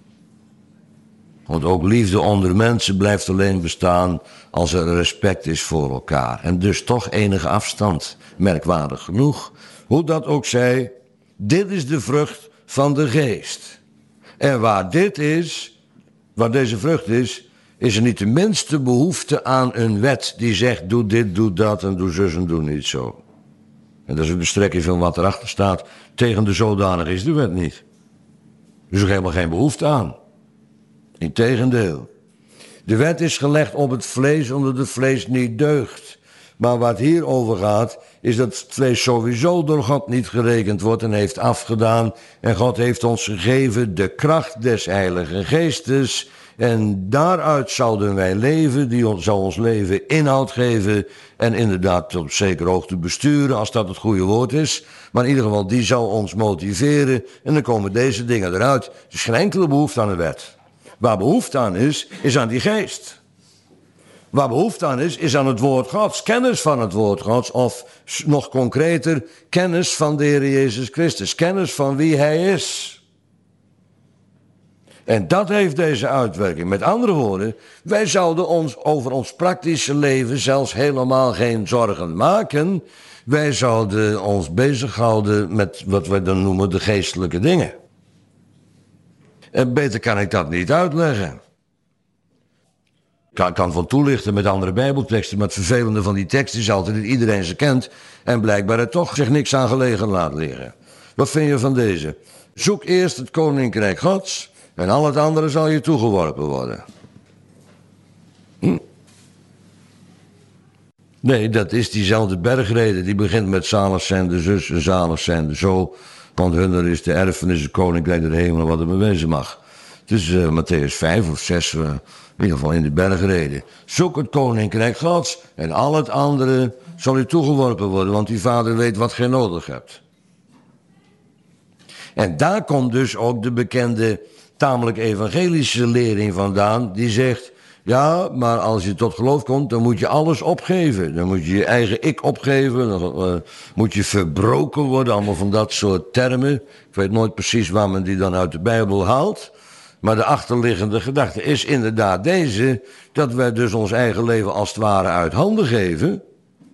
Want ook liefde onder mensen blijft alleen bestaan als er respect is voor elkaar. En dus toch enige afstand, merkwaardig genoeg. Hoe dat ook zij, dit is de vrucht van de geest. En waar dit is, waar deze vrucht is er niet de minste behoefte aan een wet die zegt doe dit, doe dat en doe zus en doe niet zo. En dat is ook de strekking van wat erachter staat. Tegen de zodanig is de wet niet. Er is ook helemaal geen behoefte aan. Integendeel. De wet is gelegd op het vlees omdat het vlees niet deugt. Maar waar het hier over gaat, is dat het vlees sowieso door God niet gerekend wordt en heeft afgedaan. En God heeft ons gegeven de kracht des Heilige Geestes. En daaruit zouden wij leven, die zou ons leven inhoud geven. En inderdaad tot op zekere hoogte besturen, als dat het goede woord is. Maar in ieder geval, die zou ons motiveren. En dan komen deze dingen eruit. Er is geen enkele behoefte aan een wet. Waar behoefte aan is aan die geest. Waar behoefte aan is aan het woord Gods. Kennis van het woord Gods. Of nog concreter, kennis van de Heer Jezus Christus. Kennis van wie Hij is. En dat heeft deze uitwerking. Met andere woorden, wij zouden ons over ons praktische leven zelfs helemaal geen zorgen maken. Wij zouden ons bezighouden met wat wij dan noemen de geestelijke dingen. En beter kan ik dat niet uitleggen. Ik kan van toelichten met andere bijbelteksten, maar het vervelende van die tekst is altijd dat iedereen ze kent en blijkbaar er toch zich niks aan gelegen laat liggen. Wat vind je van deze? Zoek eerst het koninkrijk Gods en al het andere zal je toegeworpen worden. Nee, dat is diezelfde bergrede. Die begint met zalig zijn de zus en zalig zijn de zo. Want hunner is de erfenis, het koninkrijk der hemelen, wat er mee wezen mag. Dus Matthäus 5 of 6, in ieder geval in de bergreden. Zoek het koninkrijk Gods en al het andere zal u toegeworpen worden, want uw vader weet wat gij nodig hebt. En daar komt dus ook de bekende, tamelijk evangelische lering vandaan, die zegt, ja, maar als je tot geloof komt, dan moet je alles opgeven. Dan moet je je eigen ik opgeven, dan moet je verbroken worden, allemaal van dat soort termen. Ik weet nooit precies waar men die dan uit de Bijbel haalt. Maar de achterliggende gedachte is inderdaad deze, dat wij dus ons eigen leven als het ware uit handen geven.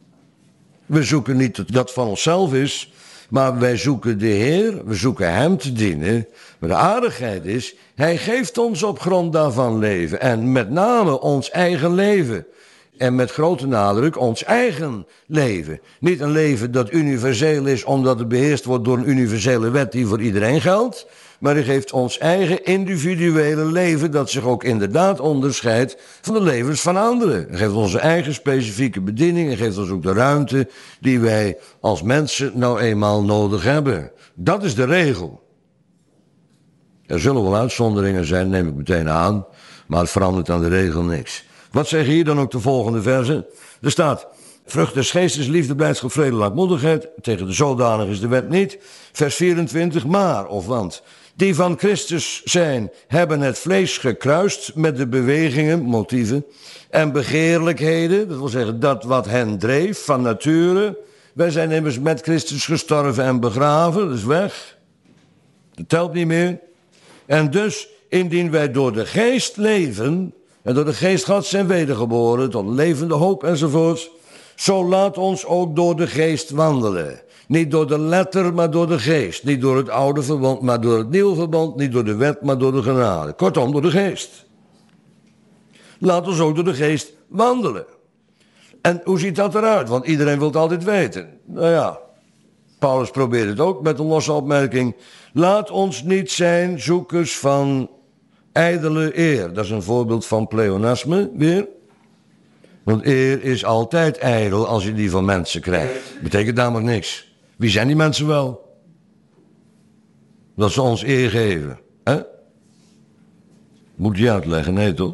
We zoeken niet dat dat van onszelf is, maar wij zoeken de Heer, we zoeken Hem te dienen. Maar de aardigheid is, Hij geeft ons op grond daarvan leven. En met name ons eigen leven. En met grote nadruk ons eigen leven. Niet een leven dat universeel is omdat het beheerst wordt door een universele wet die voor iedereen geldt. Maar hij geeft ons eigen individuele leven dat zich ook inderdaad onderscheidt van de levens van anderen. Hij geeft onze eigen specifieke bediening en geeft ons ook de ruimte die wij als mensen nou eenmaal nodig hebben. Dat is de regel. Er zullen wel uitzonderingen zijn, neem ik meteen aan, maar het verandert aan de regel niks. Wat zeggen hier dan ook de volgende versen? Er staat, vrucht des geestes, liefde, blijdschap, vrede, lankmoedigheid. Tegen de zodanig is de wet niet. Vers 24, maar, of want, die van Christus zijn, hebben het vlees gekruist met de bewegingen, motieven en begeerlijkheden. Dat wil zeggen, dat wat hen dreef van nature. Wij zijn immers met Christus gestorven en begraven, dat is weg. Dat telt niet meer. En dus, indien wij door de geest leven, en door de geest Gods zijn wedergeboren, tot levende hoop enzovoorts, zo laat ons ook door de geest wandelen. Niet door de letter, maar door de geest. Niet door het oude verbond, maar door het nieuwe verbond. Niet door de wet, maar door de genade. Kortom, door de geest. Laat ons ook door de geest wandelen. En hoe ziet dat eruit? Want iedereen wil het altijd weten. Nou ja, Paulus probeert het ook met een losse opmerking. Laat ons niet zijn zoekers van ijdele eer. Dat is een voorbeeld van pleonasme weer. Want eer is altijd ijdel als je die van mensen krijgt. Betekent namelijk niks. Wie zijn die mensen wel? Dat ze ons eer geven. Hè? Moet je uitleggen? Nee toch?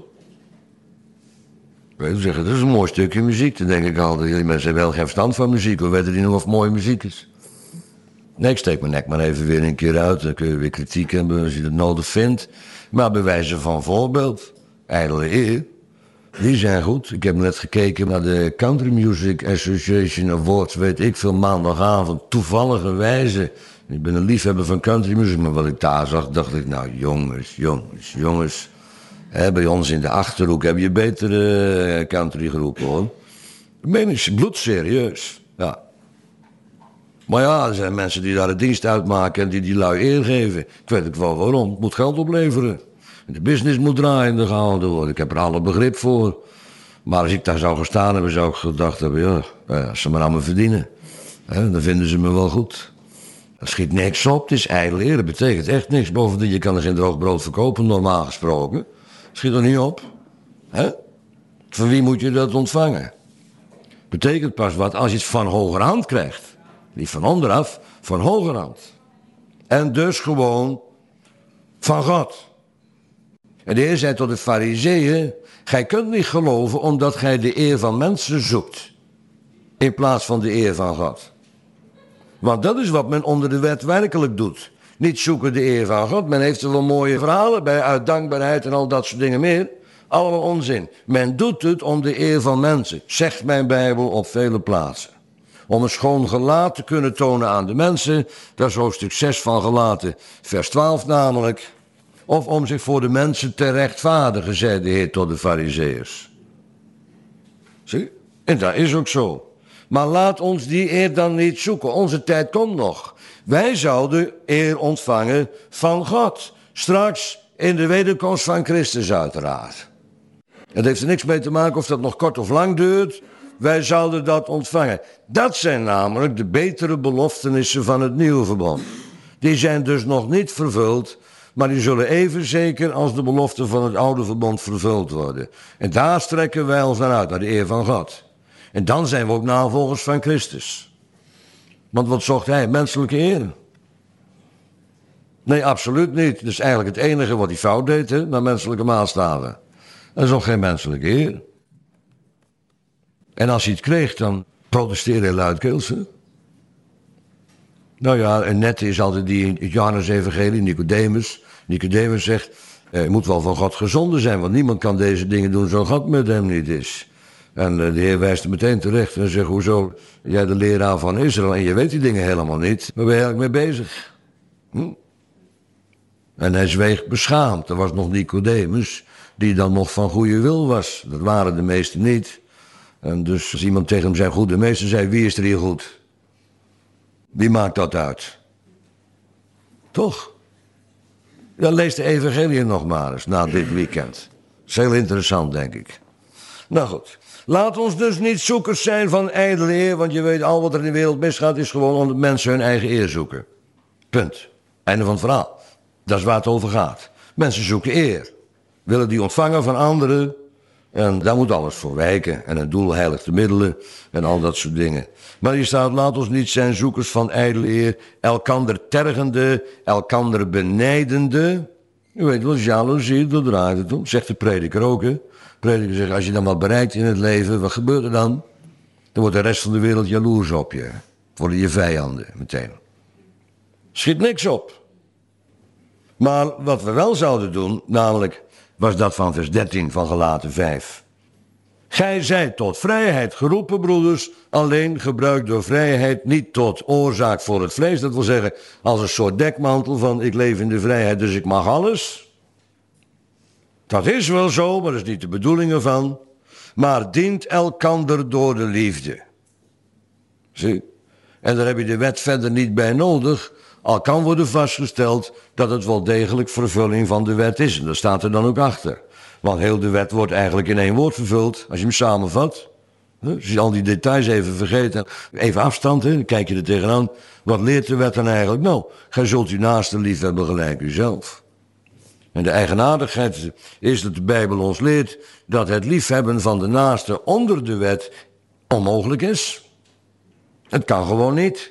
Ik weet zeggen, dat is een mooi stukje muziek. Dan denk ik altijd, jullie mensen hebben wel geen verstand van muziek. Hoe weten die nog of mooie muziek is? Nee, ik steek mijn nek maar even weer een keer uit. Dan kun je weer kritiek hebben als je het nodig vindt. Maar bij wijze van voorbeeld, ijdele eer, die zijn goed. Ik heb net gekeken naar de Country Music Association Awards, weet ik veel, maandagavond. Toevallige wijze. Ik ben een liefhebber van country music, maar wat ik daar zag, dacht ik, nou jongens. Bij ons in de Achterhoek heb je betere country groepen hoor. Ik meen bloedserieus, ja. Maar ja, er zijn mensen die daar de dienst uitmaken en die lui eer geven. Ik weet ook wel waarom. Het moet geld opleveren. De business moet draaiende gehouden worden. Ik heb er alle begrip voor. Maar als ik daar zou gestaan hebben, zou ik gedacht hebben, ja, als ze maar aan me verdienen, dan vinden ze me wel goed. Er schiet niks op, het is ijdel eer, dat betekent echt niks. Bovendien, je kan er geen droog brood verkopen, normaal gesproken. Schiet er niet op. Van wie moet je dat ontvangen? Betekent pas wat als je het van hogerhand krijgt. Niet van onderaf, van hogerhand. En dus gewoon van God. En de Heer zei tot de Farizeeën, gij kunt niet geloven omdat gij de eer van mensen zoekt. In plaats van de eer van God. Want dat is wat men onder de wet werkelijk doet. Niet zoeken de eer van God. Men heeft er wel mooie verhalen bij, uit dankbaarheid en al dat soort dingen meer. Allemaal onzin. Men doet het om de eer van mensen, zegt mijn Bijbel op vele plaatsen. Om een schoon gelaat te kunnen tonen aan de mensen. Dat is hoofdstuk 6 van Galaten, vers 12 namelijk. Of om zich voor de mensen te rechtvaardigen, zei de Heer tot de Farizeeërs. Zie? En dat is ook zo. Maar laat ons die eer dan niet zoeken. Onze tijd komt nog. Wij zouden eer ontvangen van God. Straks in de wederkomst van Christus uiteraard. Het heeft er niks mee te maken of dat nog kort of lang duurt. Wij zouden dat ontvangen. Dat zijn namelijk de betere beloftenissen van het nieuwe verbond. Die zijn dus nog niet vervuld, maar die zullen even zeker als de beloften van het oude verbond vervuld worden. En daar strekken wij ons naar uit, naar de eer van God. En dan zijn we ook navolgers van Christus. Want wat zocht hij? Menselijke eer. Nee, absoluut niet. Dat is eigenlijk het enige wat hij fout deed, hè, naar menselijke maatstaven. Dat is ook geen menselijke eer. En als hij het kreeg, dan protesteerde hij luidkeels. Hè? Nou ja, en net is altijd die het Johannes-evangelie, Nicodemus. Nicodemus zegt, je moet wel van God gezonden zijn, want niemand kan deze dingen doen zo God met hem niet is. En de Heer wijst er meteen terecht en zegt, hoezo, jij de leraar van Israël en je weet die dingen helemaal niet. Waar ben je eigenlijk mee bezig? En hij zweeg beschaamd. Er was nog Nicodemus, die dan nog van goede wil was. Dat waren de meesten niet. En dus als iemand tegen hem zei, goede meester, zei, wie is er hier goed? Wie maakt dat uit? Toch? Ja, lees de evangelie nog maar eens na dit weekend. Dat is heel interessant, denk ik. Nou goed. Laat ons dus niet zoekers zijn van ijdele eer, want je weet al wat er in de wereld misgaat is gewoon omdat mensen hun eigen eer zoeken. Punt. Einde van het verhaal. Dat is waar het over gaat. Mensen zoeken eer. Willen die ontvangen van anderen. En daar moet alles voor wijken. En het doel heiligt de middelen. En al dat soort dingen. Maar hier staat, laat ons niet zijn zoekers van ijdele eer. Elkander tergende. Elkander benijdende. U weet wel, jaloezie, dat draait het om. Zegt de prediker ook, hè. De prediker zegt, als je dan wat bereikt in het leven, wat gebeurt er dan? Dan wordt de rest van de wereld jaloers op je. Worden je vijanden, meteen. Schiet niks op. Maar wat we wel zouden doen, namelijk, was dat van vers 13 van Galaten 5. Gij zijt tot vrijheid geroepen, broeders, alleen gebruik door vrijheid niet tot oorzaak voor het vlees. Dat wil zeggen, als een soort dekmantel van ik leef in de vrijheid, dus ik mag alles. Dat is wel zo, maar dat is niet de bedoeling ervan. Maar dient elkander door de liefde. Zie? En daar heb je de wet verder niet bij nodig. Al kan worden vastgesteld dat het wel degelijk vervulling van de wet is. En daar staat er dan ook achter. Want heel de wet wordt eigenlijk in één woord vervuld, als je hem samenvat. Als je al die details even vergeet, even afstand, dan kijk je er tegenaan. Wat leert de wet dan eigenlijk? Nou, gij zult uw naaste liefhebben gelijk uzelf. En de eigenaardigheid is dat de Bijbel ons leert dat het liefhebben van de naaste onder de wet onmogelijk is. Het kan gewoon niet.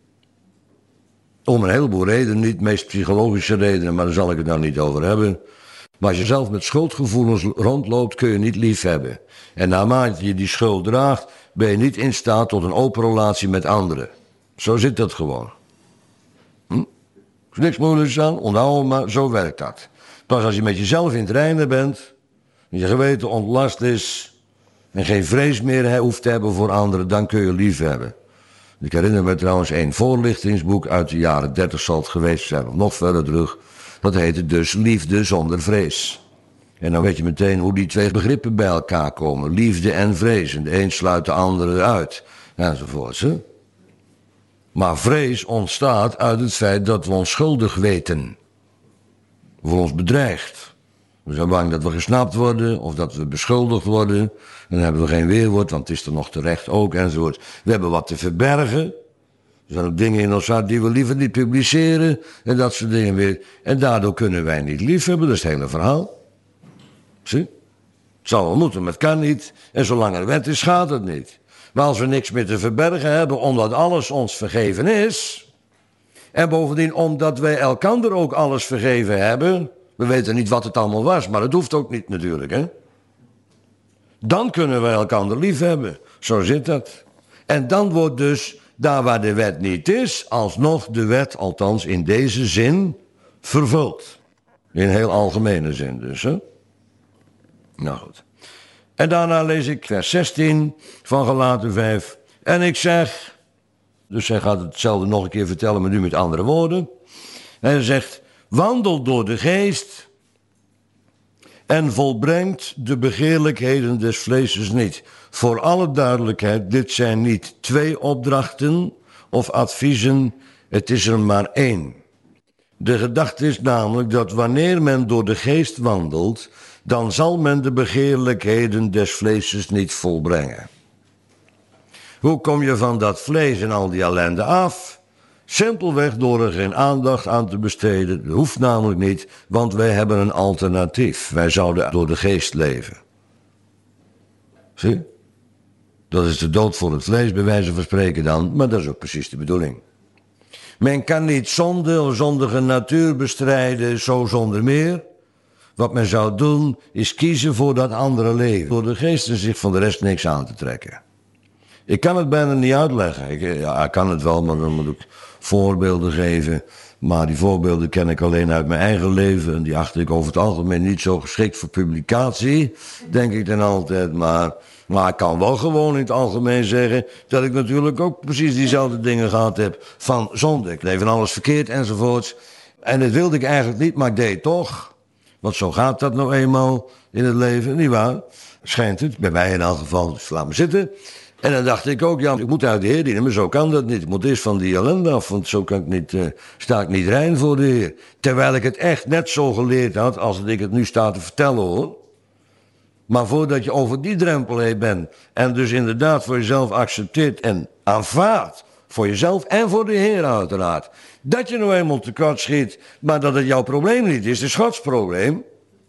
Om een heleboel redenen, niet meest psychologische redenen, maar daar zal ik het nou niet over hebben. Maar als je zelf met schuldgevoelens rondloopt, kun je niet lief hebben. En naarmate je die schuld draagt, ben je niet in staat tot een open relatie met anderen. Zo zit dat gewoon. Er is niks moeilijks aan, onthoud maar, zo werkt dat. Pas als je met jezelf in het reinen bent, en je geweten ontlast is, en geen vrees meer hoeft te hebben voor anderen, dan kun je lief hebben. Ik herinner me trouwens een voorlichtingsboek uit de jaren 30 zal het geweest zijn, of nog verder terug. Dat heette dus Liefde zonder vrees. En dan weet je meteen hoe die twee begrippen bij elkaar komen. Liefde en vrees. En de een sluit de andere uit. Enzovoorts. Hè? Maar vrees ontstaat uit het feit dat we ons schuldig weten. Voor ons bedreigd. We zijn bang dat we gesnapt worden of dat we beschuldigd worden. Dan hebben we geen weerwoord, want het is er nog terecht ook enzovoort. We hebben wat te verbergen. Er zijn ook dingen in ons hart die we liever niet publiceren. En dat soort dingen weer. En daardoor kunnen wij niet lief hebben. Dat is het hele verhaal. Zie? Het zal wel moeten, maar het kan niet. En zolang er wet is, gaat het niet. Maar als we niks meer te verbergen hebben, omdat alles ons vergeven is. En bovendien omdat wij elkander ook alles vergeven hebben. We weten niet wat het allemaal was, maar het hoeft ook niet natuurlijk, hè. Dan kunnen wij elkander lief hebben. Zo zit dat. En dan wordt dus, daar waar de wet niet is, alsnog de wet, althans in deze zin, vervuld. In heel algemene zin dus, hè. Nou goed. En daarna lees ik vers 16 van Galaten 5. En ik zeg, dus hij gaat hetzelfde nog een keer vertellen, maar nu met andere woorden. En hij zegt, wandel door de geest en volbrengt de begeerlijkheden des vleeses niet. Voor alle duidelijkheid, dit zijn niet 2 opdrachten of adviezen, het is er maar 1. De gedachte is namelijk dat wanneer men door de geest wandelt, dan zal men de begeerlijkheden des vleeses niet volbrengen. Hoe kom je van dat vlees en al die ellende af? Simpelweg door er geen aandacht aan te besteden. Dat hoeft namelijk niet, want wij hebben een alternatief. Wij zouden door de geest leven. Zie? Dat is de dood voor het vlees, bij wijze van spreken dan, maar dat is ook precies de bedoeling. Men kan niet zonde of zondige natuur bestrijden, zo zonder meer. Wat men zou doen, is kiezen voor dat andere leven. Door de geest en zich van de rest niks aan te trekken. Ik kan het bijna niet uitleggen. Ik kan het wel, maar dan moet ik voorbeelden geven. Maar die voorbeelden ken ik alleen uit mijn eigen leven. En die acht ik over het algemeen niet zo geschikt voor publicatie. Denk ik dan altijd. Maar ik kan wel gewoon in het algemeen zeggen dat ik natuurlijk ook precies diezelfde dingen gehad heb van zonde. Ik leef in alles verkeerd enzovoorts. En dat wilde ik eigenlijk niet, maar ik deed het toch. Want zo gaat dat nou eenmaal in het leven, nietwaar? Schijnt het, bij mij in elk geval, dus laat me zitten. En dan dacht ik ook, ja, ik moet uit de Heer dienen, maar zo kan dat niet. Ik moet eerst van die ellende af, want zo kan ik niet, sta ik niet rein voor de Heer. Terwijl ik het echt net zo geleerd had als dat ik het nu sta te vertellen, hoor. Maar voordat je over die drempel heen bent en dus inderdaad voor jezelf accepteert en aanvaardt, voor jezelf en voor de Heer uiteraard, dat je nou eenmaal tekort schiet, maar dat het jouw probleem niet is, het is Gods probleem.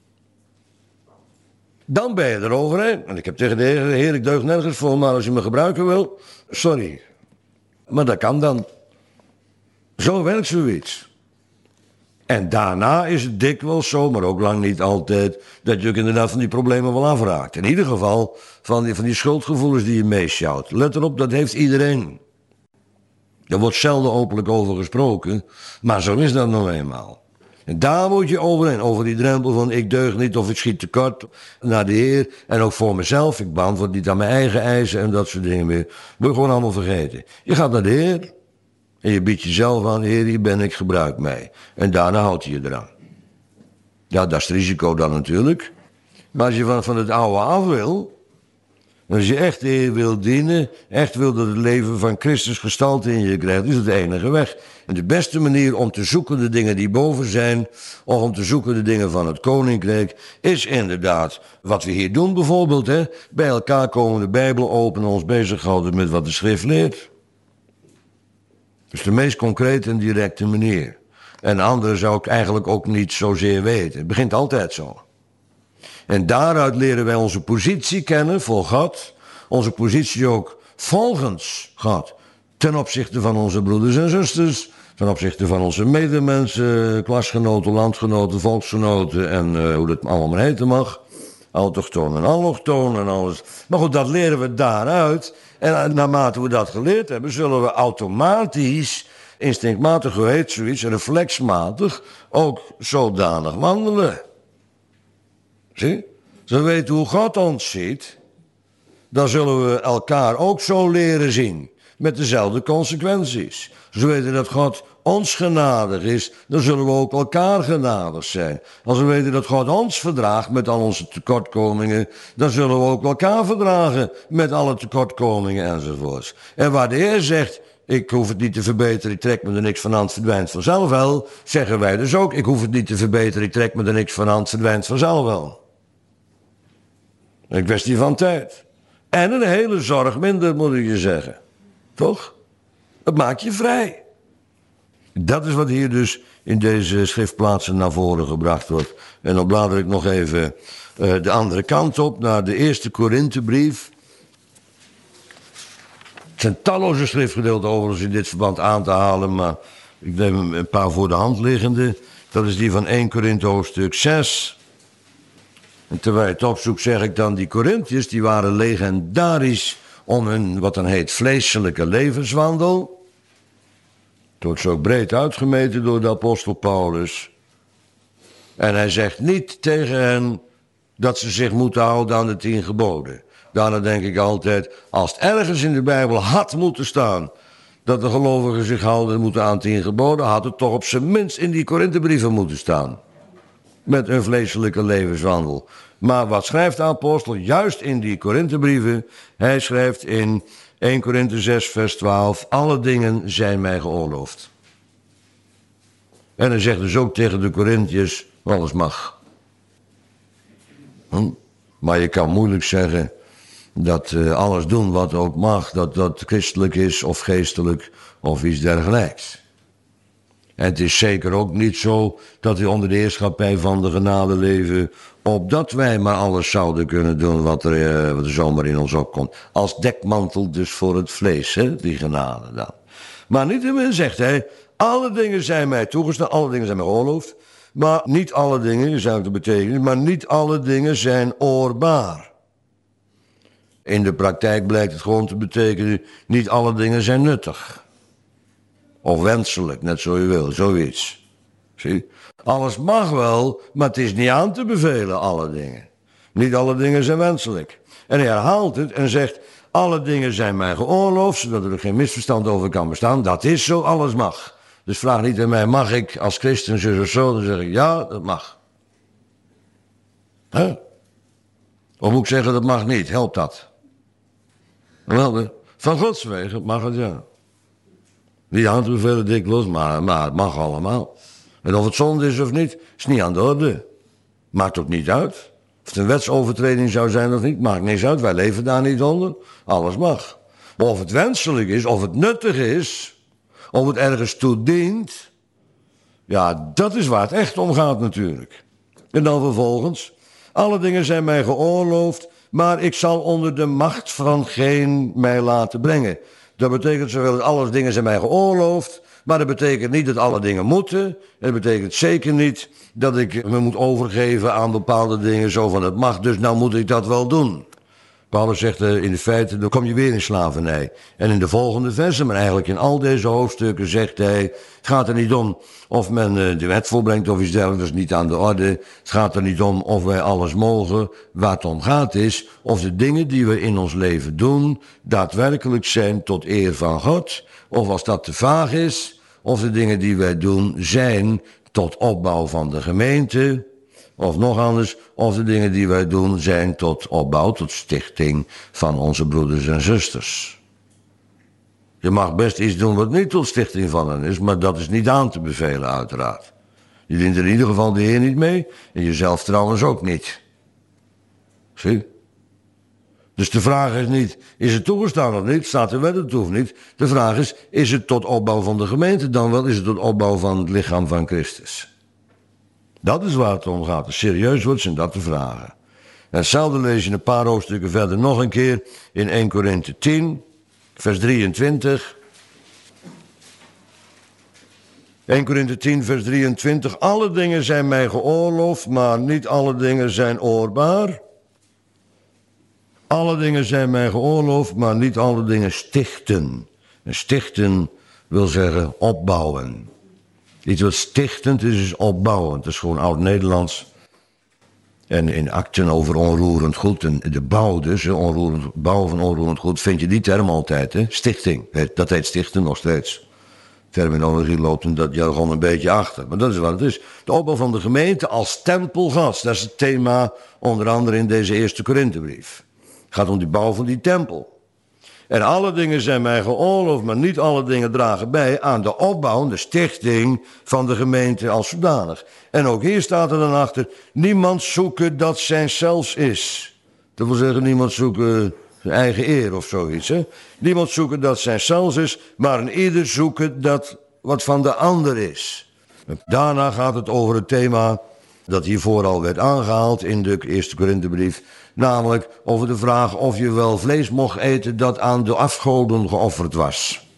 Dan ben je eroverheen. En ik heb tegen de Heer, ik deug nergens voor, maar als je me gebruiken wil, sorry. Maar dat kan dan. Zo werkt zoiets. En daarna is het dikwijls zo, maar ook lang niet altijd, dat je ook inderdaad van die problemen wel afraakt. In ieder geval van die schuldgevoelens die je meesjouwt. Let erop, dat heeft iedereen. Er wordt zelden openlijk over gesproken, maar zo is dat nou eenmaal. En daar moet je overheen, over die drempel van ik deug niet of ik schiet tekort naar de Heer. En ook voor mezelf, ik beantwoord niet aan mijn eigen eisen en dat soort dingen meer. Moet je gewoon allemaal vergeten. Je gaat naar de Heer en je biedt jezelf aan, Heer, hier ben ik, gebruik mij. En daarna houdt hij je eraan. Ja, dat is het risico dan natuurlijk. Maar als je van het oude af wil, als je echt de Heer wil dienen, echt wil dat het leven van Christus gestalte in je krijgt, is het de enige weg. En de beste manier om te zoeken de dingen die boven zijn, of om te zoeken de dingen van het koninkrijk, is inderdaad wat we hier doen bijvoorbeeld. Bij elkaar komen, de Bijbel openen, ons bezighouden met wat de schrift leert. Dat is de meest concrete en directe manier. En andere zou ik eigenlijk ook niet zozeer weten. Het begint altijd zo. En daaruit leren wij onze positie kennen voor God. Onze positie ook volgens God. Ten opzichte van onze broeders en zusters. Ten opzichte van onze medemensen, klasgenoten, landgenoten, volksgenoten. En hoe dat allemaal maar heten mag. Autochtoon en allochtoon en alles. Maar goed, dat leren we daaruit. En naarmate we dat geleerd hebben, zullen we automatisch, instinctmatig, hoe heet zoiets, reflexmatig, ook zodanig wandelen. Zie? Als we weten hoe God ons ziet, dan zullen we elkaar ook zo leren zien. Met dezelfde consequenties. Als we weten dat God ons genadig is, dan zullen we ook elkaar genadig zijn. Als we weten dat God ons verdraagt met al onze tekortkomingen, dan zullen we ook elkaar verdragen met alle tekortkomingen enzovoorts. En waar de Heer zegt, ik hoef het niet te verbeteren, ik trek me er niks van aan, het verdwijnt vanzelf wel, zeggen wij dus ook, ik hoef het niet te verbeteren, ik trek me er niks van aan, het verdwijnt vanzelf wel. Een kwestie van tijd. En een hele zorg minder, moet ik je zeggen. Toch? Dat maakt je vrij. Dat is wat hier dus in deze schriftplaatsen naar voren gebracht wordt. En dan blader ik nog even de andere kant op, naar de eerste Korinthebrief. Het zijn talloze schriftgedeelten overigens in dit verband aan te halen, maar ik neem een paar voor de hand liggende. Dat is die van 1 Korinthe hoofdstuk 6. En terwijl je het opzoekt zeg ik dan, die Korinthiërs die waren legendarisch om hun, wat dan heet, vleeselijke levenswandel. Het wordt zo breed uitgemeten door de apostel Paulus. En hij zegt niet tegen hen dat ze zich moeten houden aan de 10 geboden. Daarna denk ik altijd, als het ergens in de Bijbel had moeten staan dat de gelovigen zich houden moeten aan 10 geboden, had het toch op zijn minst in die Korinthebrieven moeten staan. Met hun vleeselijke levenswandel. Maar wat schrijft de apostel juist in die Korinthebrieven? Hij schrijft in 1 Korinthe 6 vers 12, alle dingen zijn mij geoorloofd. En hij zegt dus ook tegen de Korinthiërs, alles mag. Maar je kan moeilijk zeggen dat alles doen wat ook mag, dat dat christelijk is of geestelijk of iets dergelijks. En het is zeker ook niet zo dat we onder de heerschappij van de genade leven, opdat wij maar alles zouden kunnen doen wat er zomaar in ons opkomt. Als dekmantel dus voor het vlees, hè, die genade dan. Maar niettemin zegt hij, alle dingen zijn mij toegestaan, alle dingen zijn mij geoorloofd. Maar niet alle dingen, zou het betekenen, maar niet alle dingen zijn oorbaar. In de praktijk blijkt het gewoon te betekenen, niet alle dingen zijn nuttig. Of wenselijk, net zo je wil, zoiets. Zie? Alles mag wel, maar het is niet aan te bevelen, alle dingen. Niet alle dingen zijn wenselijk. En hij herhaalt het en zegt, alle dingen zijn mij geoorloofd, zodat er geen misverstand over kan bestaan. Dat is zo, alles mag. Dus vraag niet aan mij, mag ik als christen zo of zo? Dan zeg ik, ja, dat mag. Huh? Of moet ik zeggen, dat mag niet, helpt dat? Wel, van Gods wegen mag het, ja. Niet aan te bevelen, dik los, maar het mag allemaal. En of het zonde is of niet, is niet aan de orde. Maakt ook niet uit. Of het een wetsovertreding zou zijn of niet, maakt niks uit. Wij leven daar niet onder. Alles mag. Maar of het wenselijk is, of het nuttig is, of het ergens toe dient, ja, dat is waar het echt om gaat natuurlijk. En dan vervolgens, alle dingen zijn mij geoorloofd, maar ik zal onder de macht van geen mij laten brengen. Dat betekent zowel dat alle dingen zijn mij geoorloofd, maar dat betekent niet dat alle dingen moeten. En dat betekent zeker niet dat ik me moet overgeven aan bepaalde dingen, zo van het mag, dus nou moet ik dat wel doen. Paulus zegt in de feite, dan kom je weer in slavernij. En in de volgende versen, maar eigenlijk in al deze hoofdstukken zegt hij, het gaat er niet om of men de wet volbrengt of iets dergelijks, dat is niet aan de orde. Het gaat er niet om of wij alles mogen. Waar het om gaat is of de dingen die we in ons leven doen daadwerkelijk zijn tot eer van God. Of als dat te vaag is, of de dingen die wij doen zijn tot opbouw van de gemeente. Of nog anders, of de dingen die wij doen zijn tot opbouw, tot stichting van onze broeders en zusters. Je mag best iets doen wat niet tot stichting van hen is, maar dat is niet aan te bevelen uiteraard. Je dient er in ieder geval de Heer niet mee en jezelf trouwens ook niet. Zie? Dus de vraag is niet, is het toegestaan of niet? Staat de wet het toe of niet? De vraag is het tot opbouw van de gemeente dan wel? Is het tot opbouw van het lichaam van Christus? Dat is waar het om gaat. Serieus wordt zijn dat te vragen. En hetzelfde lees je een paar hoofdstukken verder nog een keer in 1 Korinthe 10, vers 23. 1 Korinthe 10, vers 23. Alle dingen zijn mij geoorloofd, maar niet alle dingen zijn oorbaar. Alle dingen zijn mij geoorloofd, maar niet alle dingen stichten. En stichten wil zeggen opbouwen. Iets wat stichtend is opbouwend. Dat is gewoon oud-Nederlands. En in akten over onroerend goed, en de bouw dus, bouw van onroerend goed, vind je die term altijd, hè? Stichting. Dat heet stichten nog steeds. Terminologie loopt en dat jargon een beetje achter. Maar dat is wat het is. De opbouw van de gemeente als tempel Gods. Dat is het thema onder andere in deze eerste Korinthebrief. Het gaat om die bouw van die tempel. En alle dingen zijn mij geoorloofd, maar niet alle dingen dragen bij aan de opbouw, de stichting van de gemeente als zodanig. En ook hier staat er dan achter, niemand zoeken dat zijn zelfs is. Dat wil zeggen, niemand zoeken zijn eigen eer of zoiets. Hè? Niemand zoeken dat zijn zelfs is, maar een ieder zoeken dat wat van de ander is. Daarna gaat het over het thema dat hiervoor al werd aangehaald in de eerste Korinthebrief. Namelijk over de vraag of je wel vlees mocht eten dat aan de afgoden geofferd was.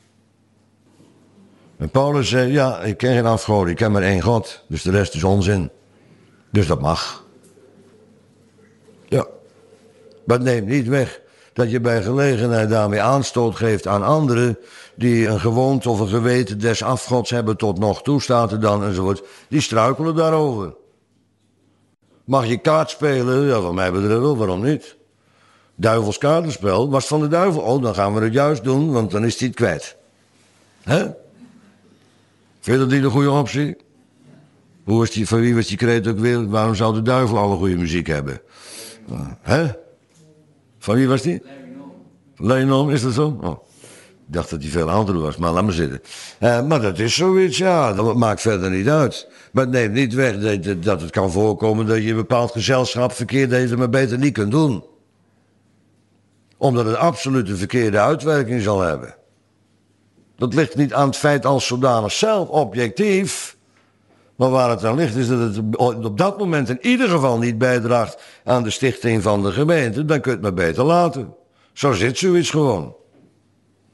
En Paulus zei, ja, ik ken geen afgoden, ik ken maar één God. Dus de rest is onzin. Dus dat mag. Ja. Maar het neemt niet weg dat je bij gelegenheid daarmee aanstoot geeft aan anderen die een gewoonte of een geweten des afgods hebben tot nog toe, staat er dan enzovoort. Die struikelen daarover. Mag je kaart spelen? Ja, van mij betreft wel, waarom niet? Duivels kaartenspel, was van de duivel. Oh, dan gaan we het juist doen, want dan is hij het kwijt. Hè? Vind je dat niet een goede optie? Van wie was die kreet ook weer? Waarom zou de duivel alle goede muziek hebben? Hè? Van wie was die? Leonom, is dat zo? Oh. Ik dacht dat hij veel ouder was, maar laat maar zitten. Maar dat is zoiets, ja, dat maakt verder niet uit. Maar het neemt niet weg dat het kan voorkomen dat je een bepaald gezelschap verkeerd deed, maar beter niet kunt doen. Omdat het absoluut een verkeerde uitwerking zal hebben. Dat ligt niet aan het feit als zodanig zelf, objectief. Maar waar het aan ligt is dat het op dat moment in ieder geval niet bijdraagt aan de stichting van de gemeente. Dan kun je het maar beter laten. Zo zit zoiets gewoon.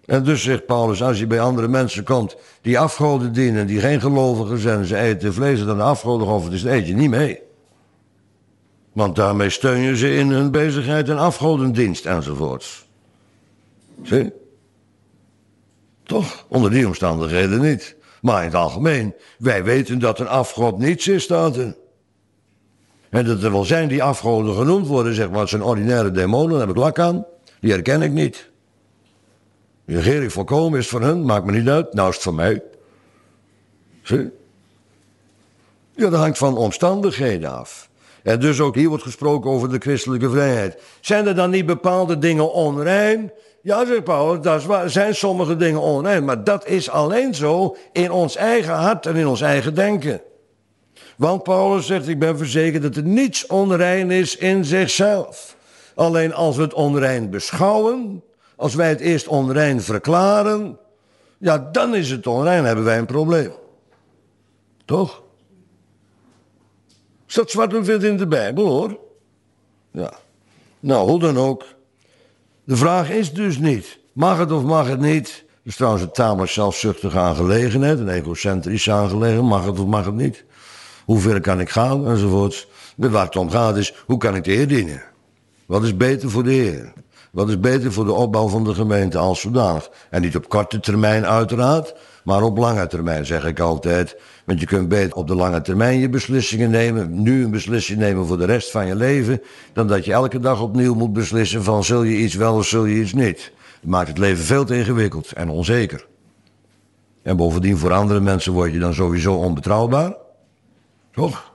En dus zegt Paulus, als je bij andere mensen komt die afgoden dienen, die geen gelovigen zijn, ze eten vlees dan de afgoden offert, dus eet je niet mee. Want daarmee steun je ze in hun bezigheid en afgodendienst enzovoorts. Zie? Toch? Onder die omstandigheden niet. Maar in het algemeen, wij weten dat een afgod niets is, staat er. En dat er wel zijn die afgoden genoemd worden, zeg maar, het zijn ordinaire demonen, daar heb ik lak aan. Die herken ik niet. Die regeer ik volkomen, is het van hun, maakt me niet uit, nou is het van mij. Zie? Ja, dat hangt van omstandigheden af. En dus ook hier wordt gesproken over de christelijke vrijheid. Zijn er dan niet bepaalde dingen onrein? Ja, zegt Paulus, dat is waar, zijn sommige dingen onrein. Maar dat is alleen zo in ons eigen hart en in ons eigen denken. Want Paulus zegt, ik ben verzekerd dat er niets onrein is in zichzelf. Alleen als we het onrein beschouwen, als wij het eerst onrein verklaren, ja, dan is het onrein, hebben wij een probleem. Toch? Staat zwart op wit in de Bijbel, hoor. Ja. Nou, hoe dan ook. De vraag is dus niet, mag het of mag het niet? Dat is trouwens een tamelijk zelfzuchtige aangelegenheid, een egocentrische aangelegenheid. Mag het of mag het niet? Hoe ver kan ik gaan, enzovoorts. Waar het om gaat is, hoe kan ik de Heer dienen? Wat is beter voor de Heer? Wat is beter voor de opbouw van de gemeente als zodanig? En niet op korte termijn uiteraard, maar op lange termijn zeg ik altijd. Want je kunt beter op de lange termijn je beslissingen nemen, nu een beslissing nemen voor de rest van je leven, dan dat je elke dag opnieuw moet beslissen van zul je iets wel of zul je iets niet. Dat maakt het leven veel te ingewikkeld en onzeker. En bovendien voor andere mensen word je dan sowieso onbetrouwbaar. Toch?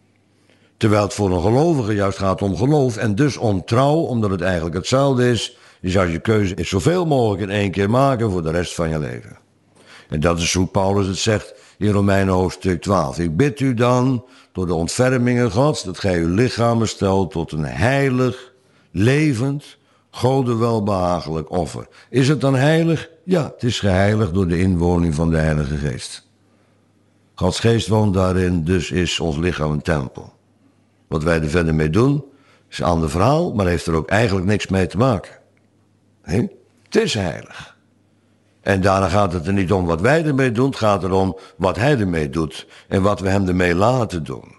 Terwijl het voor een gelovige juist gaat om geloof en dus om trouw, omdat het eigenlijk hetzelfde is. Je zou je keuze zoveel mogelijk in één keer maken voor de rest van je leven. En dat is hoe Paulus het zegt in Romeinen hoofdstuk 12. Ik bid u dan, door de ontfermingen Gods, dat gij uw lichamen stelt tot een heilig, levend, Gode welbehagelijk offer. Is het dan heilig? Ja, het is geheiligd door de inwoning van de Heilige Geest. Gods Geest woont daarin, dus is ons lichaam een tempel. Wat wij er verder mee doen, is een ander verhaal, maar heeft er ook eigenlijk niks mee te maken. Het is heilig. En daarna gaat het er niet om wat wij ermee doen, het gaat erom wat hij ermee doet en wat we hem ermee laten doen.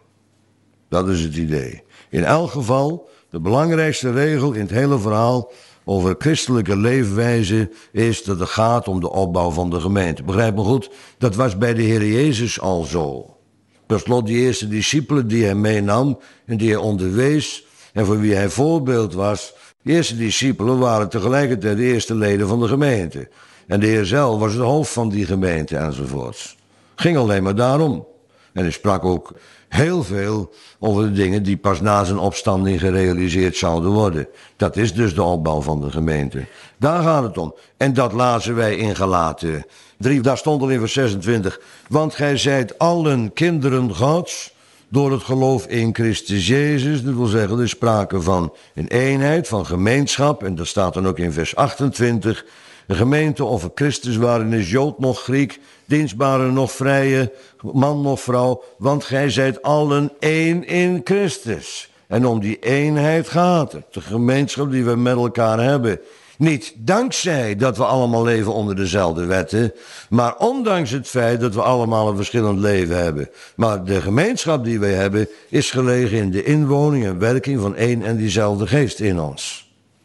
Dat is het idee. In elk geval, de belangrijkste regel in het hele verhaal over christelijke leefwijze is dat het gaat om de opbouw van de gemeente. Begrijp me goed, dat was bij de Heer Jezus al zo. Per slot die eerste discipelen die hij meenam en die hij onderwees en voor wie hij voorbeeld was. De eerste discipelen waren tegelijkertijd de eerste leden van de gemeente. En de Heer zelf was het hoofd van die gemeente enzovoorts. Ging alleen maar daarom. En hij sprak ook heel veel over de dingen die pas na zijn opstanding gerealiseerd zouden worden. Dat is dus de opbouw van de gemeente. Daar gaat het om. En dat lazen wij in Galaten 3, daar stond al in vers 26. Want gij zijt allen kinderen Gods door het geloof in Christus Jezus. Dat wil zeggen, er is sprake van een eenheid, van gemeenschap. En dat staat dan ook in vers 28. Een gemeente of een Christus waarin is Jood nog Griek, dienstbare nog vrije, man nog vrouw, want gij zijt allen één in Christus. En om die eenheid gaat het, de gemeenschap die we met elkaar hebben. Niet dankzij dat we allemaal leven onder dezelfde wetten, maar ondanks het feit dat we allemaal een verschillend leven hebben. Maar de gemeenschap die wij hebben is gelegen in de inwoning en werking van één en diezelfde geest in ons.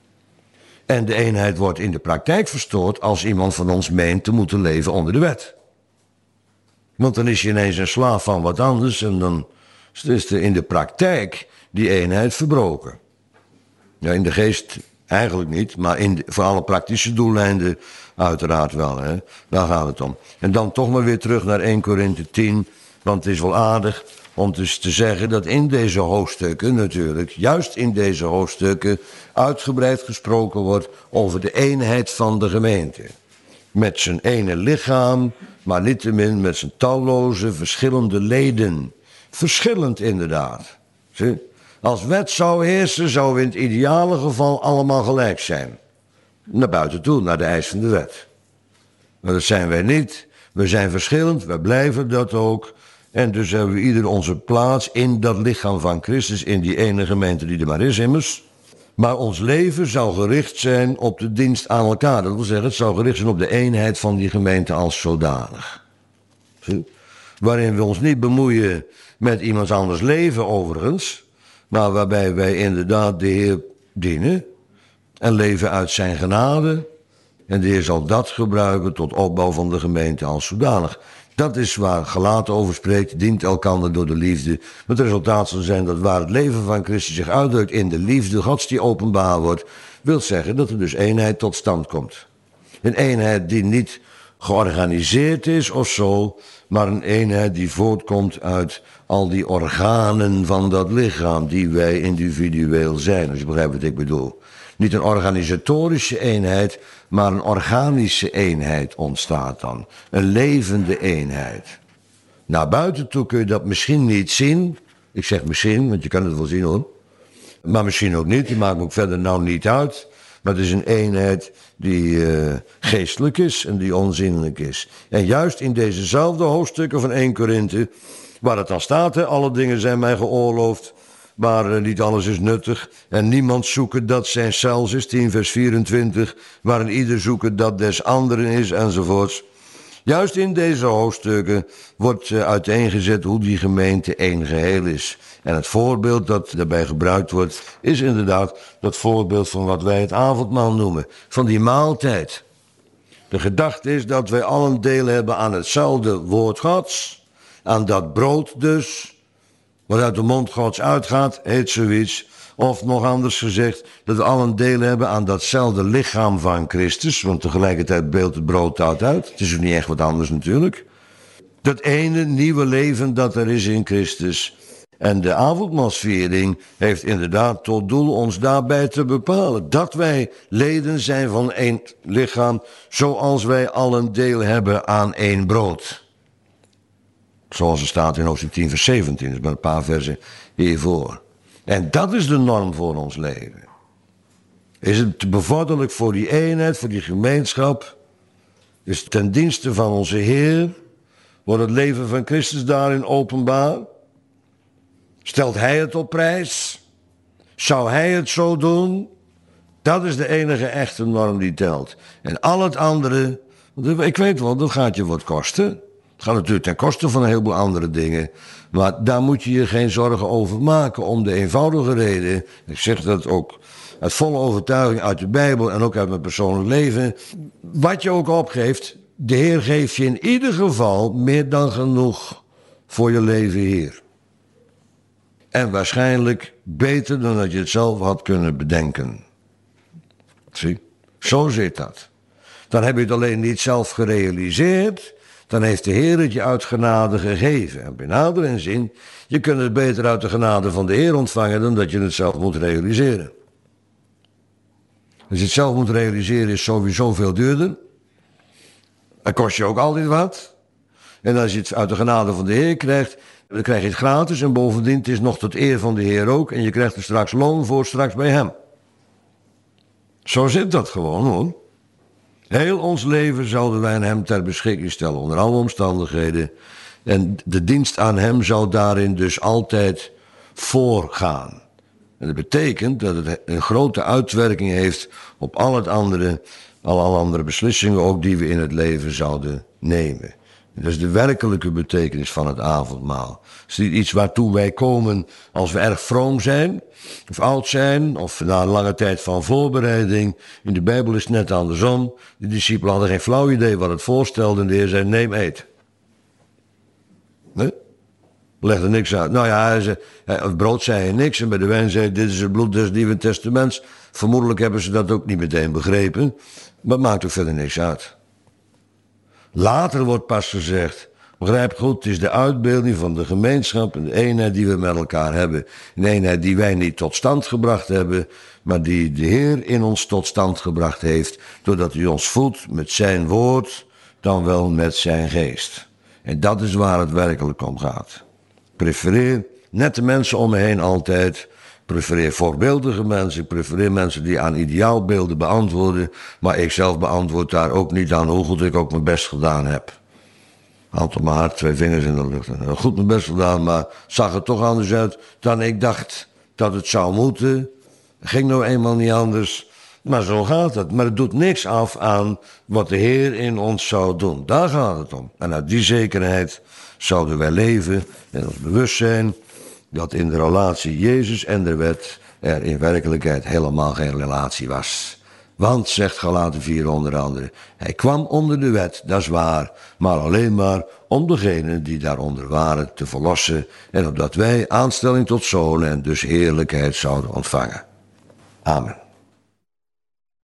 En de eenheid wordt in de praktijk verstoord als iemand van ons meent te moeten leven onder de wet. Want dan is je ineens een slaaf van wat anders en dan is er in de praktijk die eenheid verbroken. Ja, in de geest eigenlijk niet, maar voor alle praktische doeleinden uiteraard wel. Hè? Daar gaat het om. En dan toch maar weer terug naar 1 Korinthe 10, want het is wel aardig om dus te zeggen dat in deze hoofdstukken natuurlijk, juist in deze hoofdstukken, uitgebreid gesproken wordt over de eenheid van de gemeente. Met zijn ene lichaam, maar niettemin met zijn talloze verschillende leden. Verschillend inderdaad. Zie? Als wet zou heersen, zouden we in het ideale geval allemaal gelijk zijn. Naar buiten toe, naar de eis van de wet. Maar dat zijn wij niet. We zijn verschillend, we blijven dat ook. En dus hebben we ieder onze plaats in dat lichaam van Christus, in die ene gemeente die er maar is immers. Maar ons leven zou gericht zijn op de dienst aan elkaar. Dat wil zeggen, het zou gericht zijn op de eenheid van die gemeente als zodanig. Waarin we ons niet bemoeien met iemands anders leven overigens, maar waarbij wij inderdaad de Heer dienen en leven uit zijn genade. En de Heer zal dat gebruiken tot opbouw van de gemeente als zodanig. Dat is waar Galaten over spreekt, dient elkander door de liefde. Het resultaat zal zijn dat waar het leven van Christus zich uitdrukt in de liefde Gods die openbaar wordt, wil zeggen dat er dus eenheid tot stand komt. Een eenheid die niet georganiseerd is of zo, maar een eenheid die voortkomt uit al die organen van dat lichaam die wij individueel zijn, als je begrijpt wat ik bedoel. Niet een organisatorische eenheid, maar een organische eenheid ontstaat dan. Een levende eenheid. Naar buiten toe kun je dat misschien niet zien. Ik zeg misschien, want je kan het wel zien hoor. Maar misschien ook niet, die maakt me ook verder nou niet uit. Maar het is een eenheid die geestelijk is en die onzinnelijk is. En juist in dezezelfde hoofdstukken van 1 Korinthe, waar het dan staat, hè, alle dingen zijn mij geoorloofd, maar niet alles is nuttig. En niemand zoekt dat zijn cels is, 10 vers 24, waarin ieder zoekt dat des anderen is, enzovoorts. Juist in deze hoofdstukken wordt uiteengezet hoe die gemeente één geheel is. En het voorbeeld dat daarbij gebruikt wordt, is inderdaad dat voorbeeld van wat wij het avondmaal noemen. Van die maaltijd. De gedachte is dat wij allen deel hebben aan hetzelfde woord Gods. Aan dat brood dus, wat uit de mond Gods uitgaat, heet zoiets. Of nog anders gezegd, dat we allen deel hebben aan datzelfde lichaam van Christus. Want tegelijkertijd beeldt het brood dat uit. Het is ook niet echt wat anders natuurlijk. Dat ene nieuwe leven dat er is in Christus. En de avondmaalsviering heeft inderdaad tot doel ons daarbij te bepalen. Dat wij leden zijn van één lichaam, zoals wij allen deel hebben aan één brood. Zoals er staat in hoofdstuk 10 vers 17, dus met een paar versen hiervoor. En dat is de norm voor ons leven. Is het bevorderlijk voor die eenheid, voor die gemeenschap? Is het ten dienste van onze Heer? Wordt het leven van Christus daarin openbaar? Stelt Hij het op prijs? Zou Hij het zo doen? Dat is de enige echte norm die telt. En al het andere, ik weet wel, dat gaat je wat kosten. Het gaat natuurlijk ten koste van een heleboel andere dingen. Maar daar moet je je geen zorgen over maken, om de eenvoudige reden. Ik zeg dat ook uit volle overtuiging uit de Bijbel en ook uit mijn persoonlijk leven. Wat je ook opgeeft, de Heer geeft je in ieder geval meer dan genoeg voor je leven hier. En waarschijnlijk beter dan dat je het zelf had kunnen bedenken. Zie, zo zit dat. Dan heb je het alleen niet zelf gerealiseerd. Dan heeft de Heer het je uit genade gegeven. En bij nader en zin, je kunt het beter uit de genade van de Heer ontvangen dan dat je het zelf moet realiseren. Als je het zelf moet realiseren is sowieso veel duurder. Dat kost je ook altijd wat. En als je het uit de genade van de Heer krijgt, dan krijg je het gratis. En bovendien, het is nog tot eer van de Heer ook. En je krijgt er straks loon voor, straks bij Hem. Zo zit dat gewoon hoor. Heel ons leven zouden wij aan Hem ter beschikking stellen, onder alle omstandigheden. En de dienst aan Hem zou daarin dus altijd voorgaan. En dat betekent dat het een grote uitwerking heeft op al het andere, alle andere beslissingen ook die we in het leven zouden nemen. Dat is de werkelijke betekenis van het avondmaal. Het is niet iets waartoe wij komen als we erg vroom zijn, of oud zijn, of na een lange tijd van voorbereiding. In de Bijbel is het net andersom. De discipelen hadden geen flauw idee wat het voorstelde en de Heer zei, neem, eet. Nee? Legde niks uit. Nou ja, het brood zei hij niks en bij de wijn zei hij, dit is het bloed des Nieuwen Testaments. Vermoedelijk hebben ze dat ook niet meteen begrepen, maar het maakt ook verder niks uit. Later wordt pas gezegd, begrijp goed, het is de uitbeelding van de gemeenschap en de eenheid die we met elkaar hebben. Een eenheid die wij niet tot stand gebracht hebben, maar die de Heer in ons tot stand gebracht heeft, doordat hij ons voedt met zijn woord, dan wel met zijn geest. En dat is waar het werkelijk om gaat. Prefereer nette mensen om me heen altijd. Prefereer voorbeeldige mensen. Ik prefereer mensen die aan ideaalbeelden beantwoorden. Maar ik zelf beantwoord daar ook niet aan hoe goed ik ook mijn best gedaan heb. Hand op mijn hart, 2 vingers in de lucht. Goed mijn best gedaan, maar zag er toch anders uit dan ik dacht dat het zou moeten. Ging nou eenmaal niet anders. Maar zo gaat het. Maar het doet niks af aan wat de Heer in ons zou doen. Daar gaat het om. En uit die zekerheid zouden wij leven en ons bewust zijn dat in de relatie Jezus en de wet er in werkelijkheid helemaal geen relatie was. Want, zegt Galaten 4 onder andere, hij kwam onder de wet, dat is waar, maar alleen maar om degenen die daaronder waren te verlossen en opdat wij aanstelling tot zonen en dus heerlijkheid zouden ontvangen. Amen.